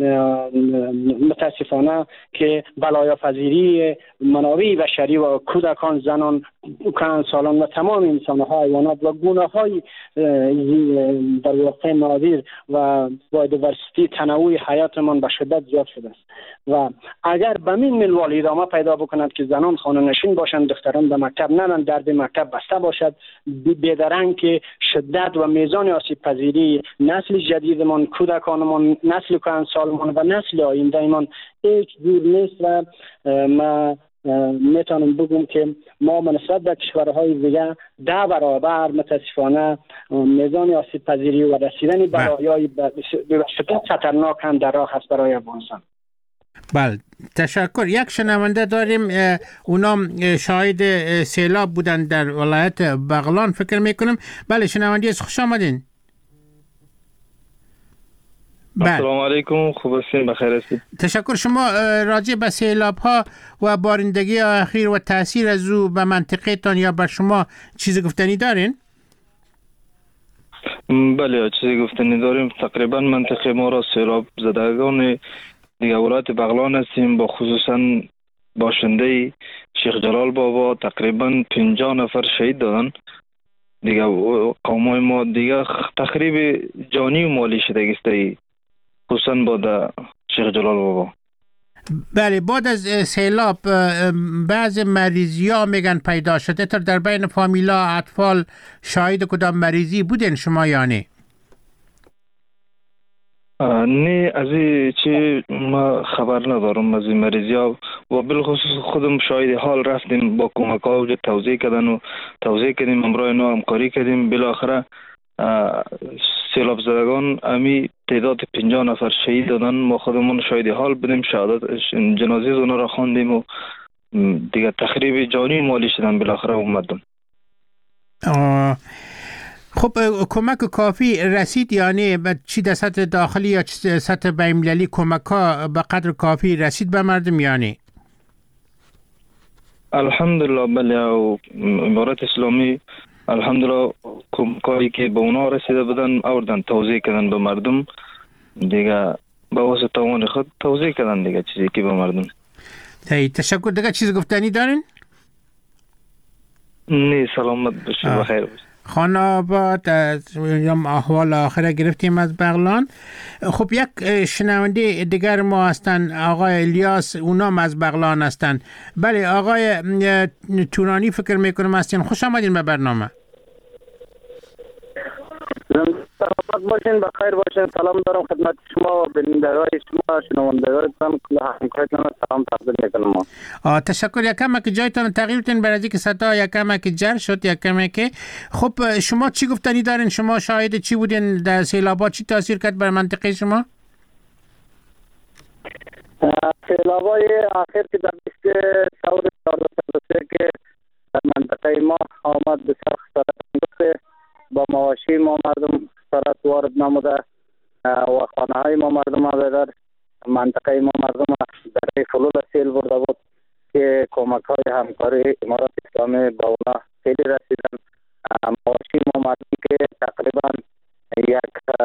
متاسفانه که بلایاپذیری منابع بشری و کودکان، زنان، سالان و تمام انسان‌ها، حیوانات و گونه‌های در واقع نادر و بایودیورسیتی تنوع حیاتمان به شدت زیاد شده است و اگر به این منوال ادامه پیدا بکند که زنان خانه نشین باشند، دختران به مکتب نرند، درب مکتب بسته باشد، بیدرنگ که شدت و میزان آسیب پذیری نسل جدیدمان، کودکانمان، نسل کهنسالمان و نسل آیندهمان هیچ دور نیست و ما میتونم بگم که ما نسبت به کشورهای دیگه 10 برابر متاسفانه میزان آسیب پذیری و رسیدن بلایای به شدت خطرناک هم در راه است برای افغانستان. بله، تشکر. یک شنونده داریم، اونام شاهد سیلاب بودن در ولایت بغلان فکر میکنم. بله شنونده از خوش آمدین. السلام علیکم، خوب هستین؟ بخیر هستید؟ تشکر. شما راجع به سیلاب ها و بارندگی اخیر و تاثیر از او به منطقه تان یا به شما چیزی گفتنی دارین؟ بله چیزی گفتنی داریم. تقریبا منطقه ما را سیلاب زدگان دیگه ولایت بغلان هستیم، با خصوصا باشنده شیخ جلال بابا تقریبا 50 نفر شهید دادن. دیگه قومای ما دیگه تخریب جانی و مالی شدگیسته، خصوصا با شیخ جلال بابا. بله، بعد از سیلاب بعض مریضی ها میگن پیدا شده. تا در بین فامیلا اطفال شاهد کدام مریضی بودین شما یا نه؟ نه، از چی ما خبر ندارم از این مریضی ها و بالخصوص خودم شاهد حال رفتیم با کمک ها توضیح کردیم همراه اینا همکاری کردیم. بالاخره سیلاب زدگان امی تعداد 50 نفر شهید دادن. ما خودمون شاهد حال بودیم، شهادت جنازه اونا را خواندیم و دیگه تخریب جانی مالی شدن. بالاخره اومدن. خب کمک کافی رسید یا نه؟ چی در سطح داخلی یا سطح بین‌المللی کمک ها به قدر کافی رسید به مردم یا نه؟ الحمدلله بله، و امارات اسلامی الحمدلله کمکایی که به اونا رسیده بودن آوردن توضیح کردن به مردم، دیگه به واسطه توان خود توضیح کردن دیگه چیزی که به مردم. تشکر. دیگه چیز گفتنی دارین؟ نه، سلامت باشید، بخیر باشید. خان آباد یا احوال آخره گرفتیم از بغلان. خب یک شنونده دیگر ما هستن آقای الیاس، اونام از بغلان هستن. بله آقای تورانی فکر میکنم هستین، خوش آمدین به برنامه. سلامت باشین، بخیر باشین. سلام دارم خدمت شما و بینندگان شما، شنوندگانتان، کل همکارتان سلام تقدیم میکنم. تشکر. یکم که جایتان تغییر بدین برای اینکه صدا یکم که جر شد یکم که. خب شما چی گفتنی دارین؟ شما شاهد چی بودین در سیلابات؟ چی تاثیر کرد بر منطقه شما؟ سیلابای آخر که در 20 سال 2023 که در منطقه ما آمد بسیار خسارت با مواشی ما مردم خسارت وارد نموده و خانه های ما مردم در منطقه ما مردم در فلول سیل برده بود که کمک های همکاری امارات اسلامی با اونا خیلی رسیدن. مواشی ما مردم که تقریبا یک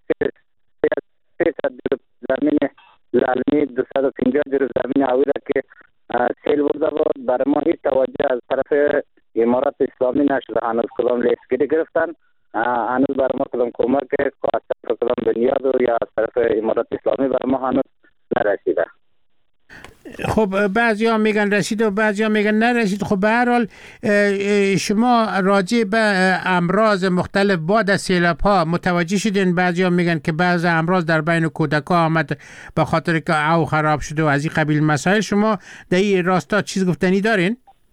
300 زمین لالمی 250 جریب زمین آویده که سیل برده بود. برای ما هیچ توجه از طرف امارات اسلامی نشده. هنوز کدام لیسگیری گرفتن، هنوز برای ما کدام کمک از طرف کدام بنیاد و یا از طرف امارات اسلامی برای ما هنوز نرسیده. خب بعضی ها میگن رسید و بعضی ها میگن نرسید. خب به هر حال شما راجع به امراض مختلف بعد از سیلاب ها متوجه شدین؟ بعضی ها میگن که بعض امراض در بین کودکان آمد به خاطر که او خراب شده و از این قبیل مسائل. شما در این راستا چیز گفتنی دارین؟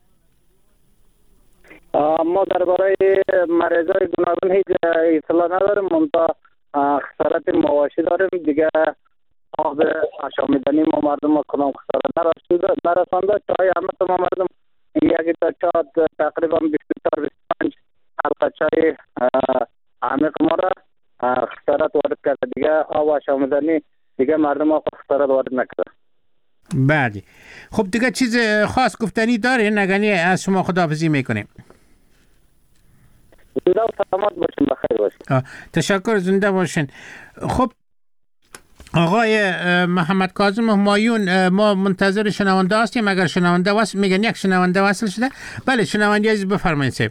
ما درباره مریضای گوناگون هیچ اطلاع نداریم، منتها خسارت مواشی داریم. دیگه آب آشامیدنی ما مردم ما کدام خسارت نرسانده. چای همه ما مردم یکی تا چاد تقریبا 24-25 حلقه چای عمیق ما را خسارت وارد کرده. دیگه آب آشامیدنی دیگه مردم ما خسارت وارد نکرده. بله. خب دیگه چیز خاص گفتنی دارین؟ نگنی از شما خداحافظی میکنیم. زنده و سلامت باشین، بخیر باشین. تشکر، زنده باشین. خب آقای محمد کاظم همایون، ما منتظر شنونده هستیم. اگر شنونده وصل میگن یک شنونده وصل شده. بله شنونده عزیز بفرمایید صاحب.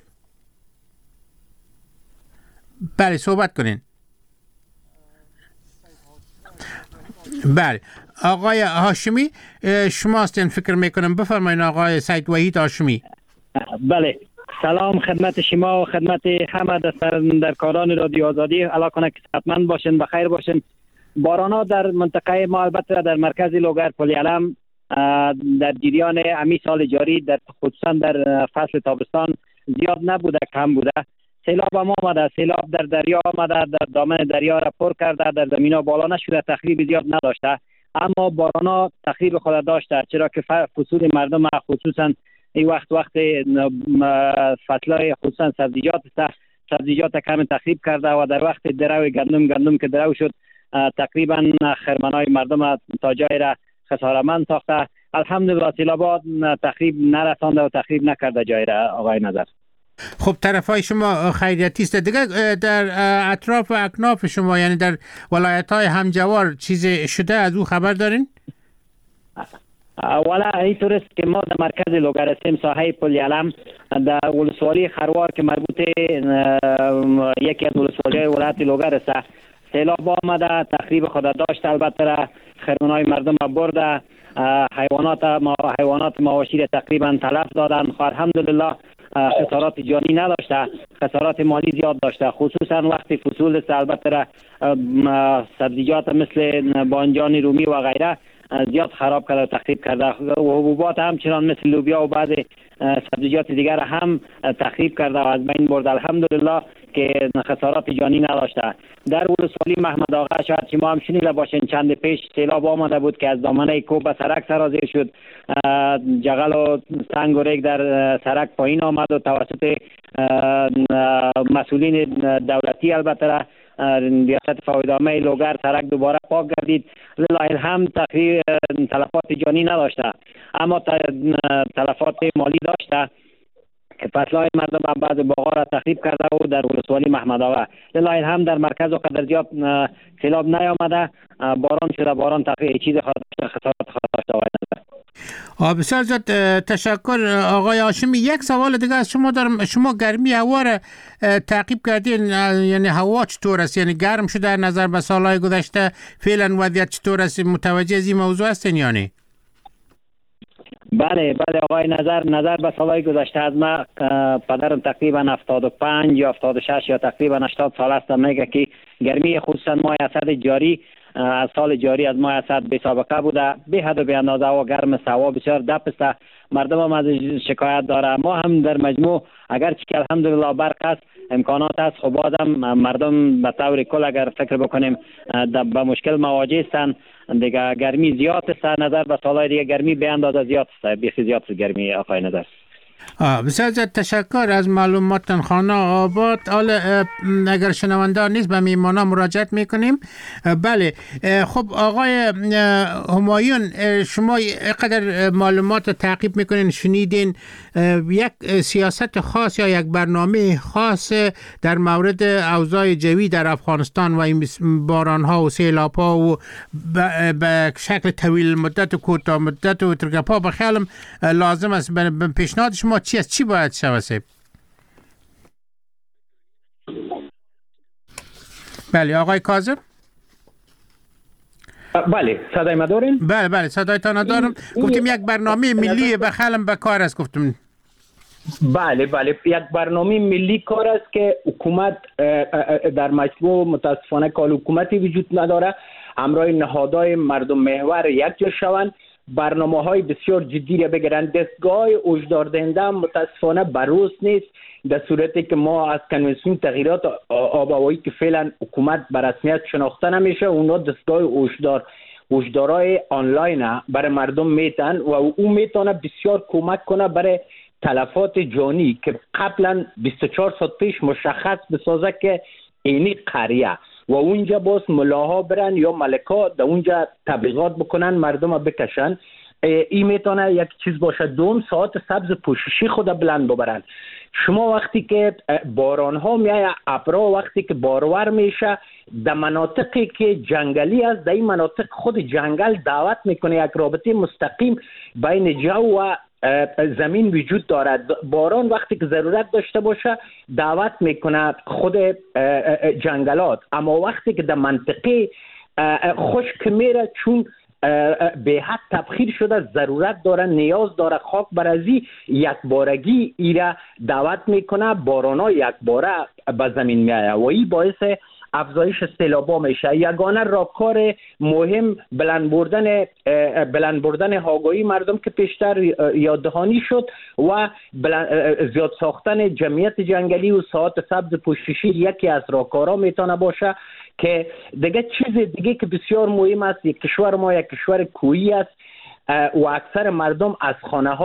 بله صحبت کنین. بله آقای هاشمی شما هستین فکر میکنم، بفرمایید آقای سید وحید هاشمی. بله سلام خدمت شما و خدمت همه در کاران رادیو آزادی. الله کنه که صحتمند باشین، بخیر باشین. باران‌ها در منطقه ما البته در مرکز لوگر پل علم در جریان امی سال جاری در خصوصا در فصل تابستان زیاد نبوده، کم بوده. سیلاب هم آمده، سیلاب در دریا آمده، در دامن دریا را پر کرده، در زمین‌ها بالا نشده، تخریب زیاد نداشته. اما باران‌ها تخریب خود داشته، چرا که فصول مردم خصوصا این وقت فصلای خصوصا سبزیجات کم تخریب کرده و در وقت درو گندم که درو شد تقریبا خرمنای مردم تا جای را خسارتمند ساخته. الحمدلله سیلابات تخریب نرسانده و تخریب نکرده جای را. آقای نظر خب طرفای شما خیریتی است. دیگه در اطراف و اکناف شما یعنی در ولایت های همجوار چیز شده از او خبر دارین؟ والا اینطور است که ما در مرکز لوگر هستیم، ساحه پل علم در ولسوالی خروار که مربوط یکی از ولسوالی ولایت لوگر است. سیلاب آمده، تخریب خود داشت، البته خرمنای مردم برده، حیوانات مواشی را تقریبا تلف دادن. الحمدلله خسارات جانی نداشته، خسارات مالی زیاد داشته، خصوصا وقتی فصول است. البته سبزیجات مثل بانجان رومی و غیره زیاد خراب کرده و تخریب کرده. و حبوبات همچنان مثل لوبیا و بعض سبزیجات دیگر هم تخریب کرده و از بین برده. الحمدلله که خسارات جانی نداشته. در ولسوالی محمد آقا شاید شما هم شنیده باشین چند پیش سیلاب آمده بود که از دامنه کوه به سرک سرازیر شد. جغل و سنگ و ریگ در سرک پایین آمد و توسط مسئولین دولتی البته ریاست فوایدنامه لوگر سرک دوباره پاک گردید. لله الحمد تقریبا تلفات جانی نداشته، اما تلفات مالی داشته که فصلهای مردم بعض باغ‌ها را تخریب کرده و در ولسوالی محمد آقا لله الحمد در مرکز و قدر زیاد سیلاب نیامده. باران شده، باران تقریبا چیز خسارت داشته. بسیار زیاد تشکر آقای هاشمی. یک سوال دیگه از شما دارم. شما گرمی هوا را تعقیب کردین، یعنی هوا چطور است؟ یعنی گرم شده در نظر به سالهای گذشته؟ فعلا وضعیت چطور است؟ متوجه از این موضوع هستین یا نه؟ بله آقای نظر به سالهای گذشته از ما پدرم تقریبا 75 یا 76 یا تقریبا 80 سال است، میگه که گرمی خصوصا ماه اسد جاری از سال جاری از ماه اسد بی سابقه بوده، بی حد و بی اندازه و گرم سوا بسیار دپسته. مردم هم از شکایت داره. ما هم در مجموع اگرچه که الحمدلله برق است، امکانات است، خب بازم مردم به طور کل اگر فکر بکنیم به مشکل مواجه هستند. دیگه گرمی زیاد است، نظر به سالهای دیگه گرمی به اندازه زیاد است، بیخی زیاد است گرمی آقای نظر. بسیار زیاد تشکر از معلوماتتان خانه آباد. حالا اگر شنونده نیست به میمانا مراجعت میکنیم. بله خب آقای همایون، شما اینقدر معلومات تعقیب میکنین، شنیدین یک سیاست خاص یا یک برنامه خاص در مورد اوضاع جوی در افغانستان و این بارانها و سیلاب‌ها و به شکل طویل مدت و کوتاه مدت و ترگپا به خیالم لازم است. به پیشنهاد شما چی است؟ چی باید شود؟ بله آقای کاظم. بله صدای ما دارین؟ بله صدایتان دارم. گفتیم یک برنامه ملی به خیالم به کار است. گفتم بله یک برنامه ملی کار است که حکومت در مجموع متاسفانه که حکومتی وجود نداره، همراه نهادهای مردم محور یک جا شوند، برنامه های بسیار جدی را بگیرن. دستگاه هشدار دهنده متاسفانه بروز نیست، در صورتی که ما از کنوانسیون تغییرات آب و هوایی که فعلا حکومت به رسمیت شناخته نمیشه، اونا دستگاه هشدارهای آنلاین برای مردم میتن و او میتونه بسیار کمک کنه برای تلفات جانی که قبلا 24 ساعت پیش مشخص بسازه که اینی قریه و اونجا باز ملاها برن یا ملکا در اونجا تبلیغات بکنن، مردم ها بکشن. این میتونه یک چیز باشه. دوم، ساعت سبز پوششی خود بلند ببرن. شما وقتی که باران ها میایه، ابرا وقتی که بارور میشه، در مناطقی که جنگلی است، در این مناطق خود جنگل دعوت میکنه، یک رابطه مستقیم بین جو و زمین وجود دارد. باران وقتی که ضرورت داشته باشه دعوت میکنه خود جنگلات، اما وقتی که در منطقه خشک میره، چون به حد تبخیر شده، ضرورت داره، نیاز داره خاک برازی، یک بارگی ایره دعوت میکنه، بارانا یک باره به زمین میایه و این باعث افزایش سیلابا میشه. یگانه راهکار مهم بلند بردن آگاهی مردم که پیشتر یاددهانی شد و زیاد ساختن جمعیت جنگلی و ساعت سبز پوششی یکی از راهکارها میتونه باشه. که دیگه چیز دیگه که بسیار مهم است، یک کشور ما یک کشور کوهی است و اکثر مردم از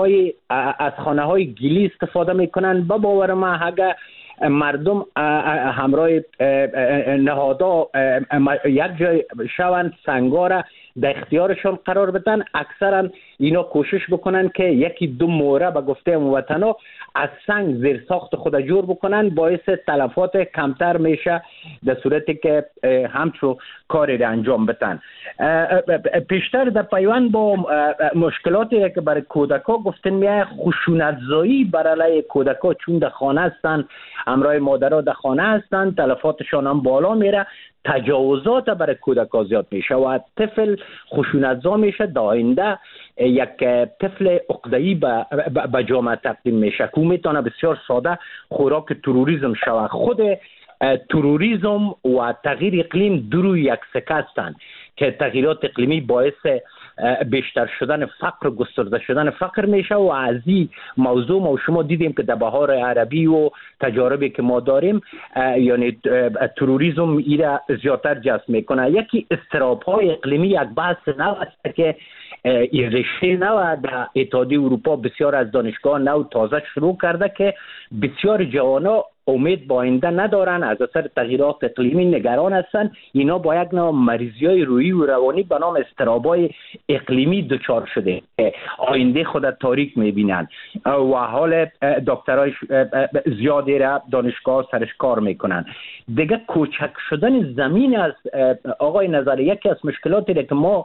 خانه های گلی استفاده میکنن. با باور ما اگه مردم همراه نهادها یک جای شوند، سنگا در اختیارشان قرار بدن، اکثرا اینا کوشش بکنن که یکی دو موره به گفته هموطنا از سنگ زیر ساخت خود جور بکنن، باعث تلفات کمتر میشه در صورتی که همچو کاری را انجام بدن. پیشتر در پیوند با مشکلاتی که برای کودکا گفتن میایه، خشونت‌زایی بر علیه کودکا، چون در خانه هستن، همراه مادرها در خانه هستن، تلفاتشان هم بالا میره، تجاوزات برای کودکا زیاد میشه و طفل خشونت‌زا میشه، در آینده یک طفل عقده‌ای به جامعه تقدیم میشه که میتونه بسیار ساده خوراک تروریسم شود. خود تروریسم و تغییر اقلیم دو یک سکه هستند که تغییرات اقلیمی باعث بیشتر شدن فقر، گسترده شدن فقر میشه و از این موضوع ما شما دیدیم که در بهار عربی و تجاربی که ما داریم، یعنی تروریسم ایره زیادتر جذب میکنه. یکی اضطراب‌های اقلیمی یک بحث نو است که رشته نو در اتحادیه اروپا بسیار از دانشگاه نو تازه شروع کرده که بسیار جوانا امید با آینده ندارن، از اثر تغییرات اقلیمی نگران هستن. اینا با یک نوع مریضی‌های روحی و روانی به نام اضطراب‌های اقلیمی دچار شده، آینده خود تاریک می‌بینن و حال دکترای زیادی را دانشگاه سرش کار میکنن. دیگه کوچک شدن زمین از آقای نظری یکی از مشکلاتی که ما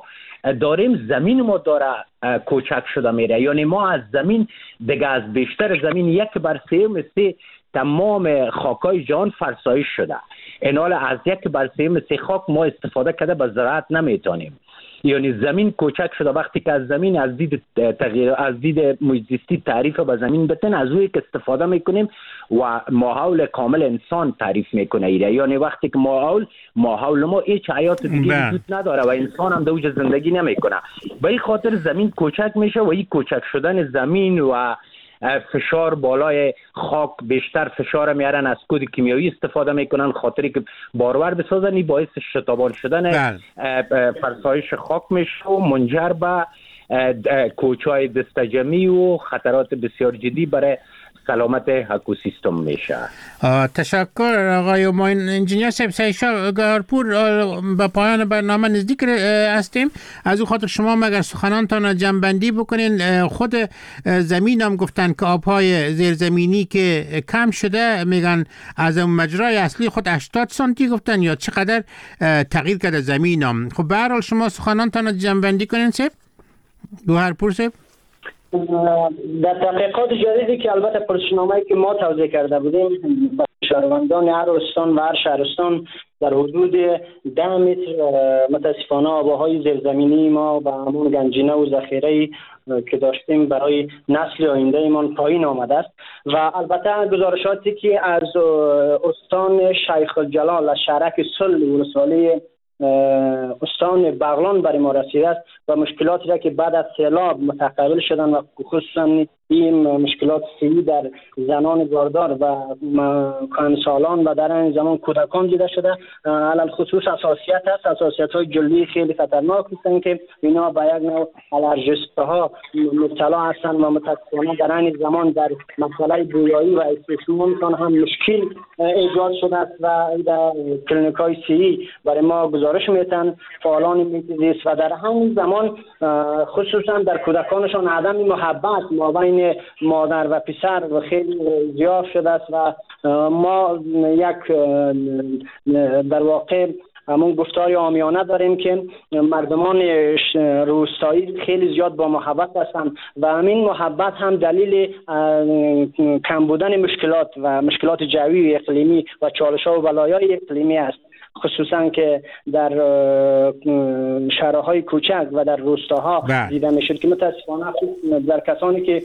داریم، زمین ما داره کوچک شده میره. یعنی ما از زمین دیگه از بیشتر زمین 1/3 تمام خاکای جهان فرسایش شده. این حال از 1/3 خاک ما استفاده کرده به زراعت نمیتونیم. یعنی زمین کوچک شده. وقتی که از زمین از دید تغییر از دید محیط‌زیستی تعریف به زمین بتن، از اوی که استفاده میکنیم و ماحول کامل انسان تعریف میکنه. یعنی وقتی که ماحول ما هیچ حیات دیگه وجود نداره و انسان هم دوج زندگی نمیکنه. به این خاطر زمین کوچک میشه و این کوچک شدن زمین و فشار بالای خاک بیشتر فشار میارن، از کود کیمیایی استفاده میکنن خاطری که بارور بسازن. این باعث شتابان شدن فرسایش خاک میشه و منجر به کوچهای دستجمعی و خطرات بسیار جدی برای سلامت اکوسیستم میشه. تشکر آقای معین انجینیر صاحب. سایشا گهارپور به پایان برنامه نزدیک هستیم. از او خاطر شما مگر سخنانتان جمع‌بندی بکنین. خود زمین هم گفتن که آبهای زیرزمینی که کم شده، میگن از مجرای اصلی خود 80 سانتی گفتن یا چقدر تغییر کرده زمین هم. خب به هر حال شما سخنانتان جمع‌بندی کنین صاحب. گهارپور صاحب. در تحقیقات جدیدی که البته پرسشنامه‌ای که ما توزیع کرده بودیم با شهروندان هر استان و هر شهرستان در حدود 10 متر متاسفانه آبهای زیرزمینی ما و همون گنجینه و ذخیره‌ای که داشتیم برای نسل آینده ایمان پایین آمده است. و البته گزارشاتی که از استان شیخ الجلال از شهرک سل ولسوالی استان بغلان برای ما رسیده است و مشکلاتی را که بعد از سیلاب متقابل شدن و خصوصا این مشکلات صحی در زنان باردار و کهنسالان و در این زمان کودکان دیده شده. علل خصوص حساسیت است، حساسیت های جلوی خیلی خطرناک هستند که اینا با یک نوع آلرژیست ها مبتلا هستند و متاسفانه در این زمان در مسئله بویایی و استشمامشان هم مشکل ایجاد شده است و در کلینیک های صحی برای ما گزارش میتن فعالان محیط و در همین زمان خصوصا در کودکانشان عدم محبت مابین مادر و پسر و خیلی زیاد شده است و ما یک در واقع همون گفتار عامیانه داریم که مردمان روستایی خیلی زیاد با محبت هستند و همین محبت هم دلیل کم بودن مشکلات و مشکلات جوی و اقلیمی و چالش‌ها و بلایای اقلیمی است، خصوصا که در شهرهای کوچک و در روستاها دیده میشد که متاسفانه در کسانی که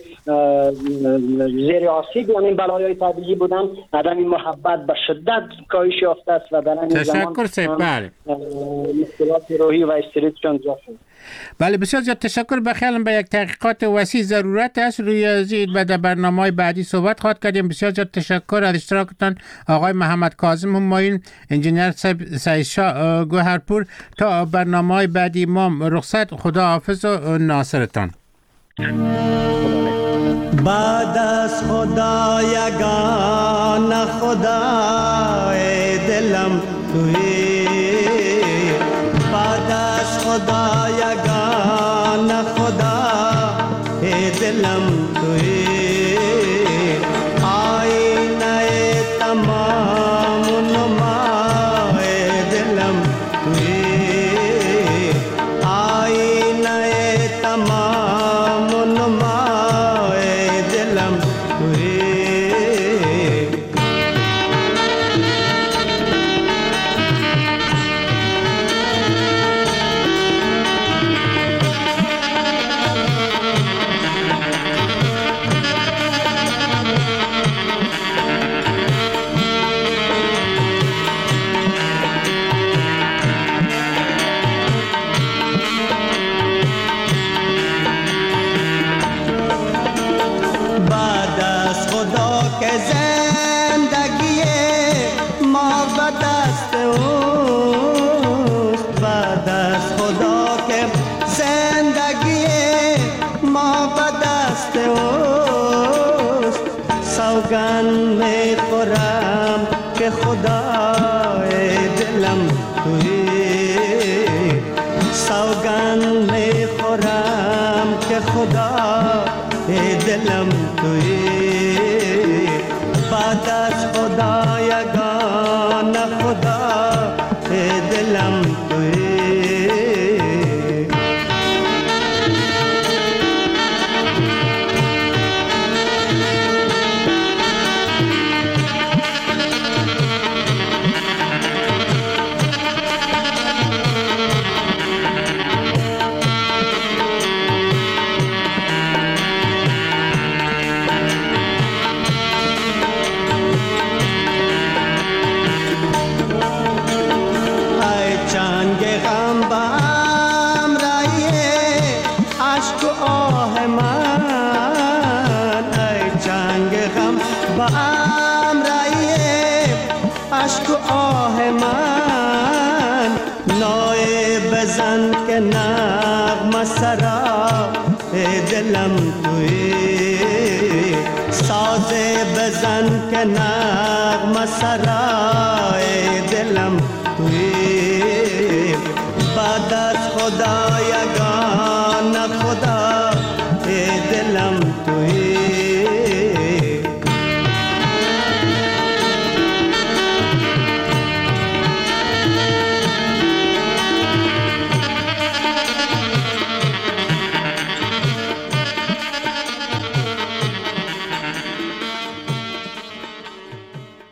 زیر آسیب همین بلایای طبیعی بودن عدم محبت به شدت کاهش یافته است و در این زمان مشکلات روحی و استرسشان زیاد شد. بله بسیار زیاد تشکر. بخیالم به یک تحقیقات وسیع ضرورت است. روی زید بعد برنامه‌های بعدی صحبت خواهد کردیم. بسیار زیاد تشکر از اشتراکتان آقای محمد کاظم همایون، انجینیر سایشا گوهرپور. تا برنامه‌های بعدی ما رخصت. خدا حافظ و ناصرتان. بعد از خدا یگان خدای دلم تویی، بعد از خدا یگان خدا دلم تویی، آینه تمام نمای دلم تویی، آینه تمام نمای دلم تویی. سوگن می خورم که خدای دلم تویی، سوگن می خورم که خدای دلم تویی، بعد از خدا یگان خدا دلم تویی. اشک و آه من، نای بزن که نغمه سرا دلم توی، ساز بزن که نغمه سرا دلم توی، بعد از خدا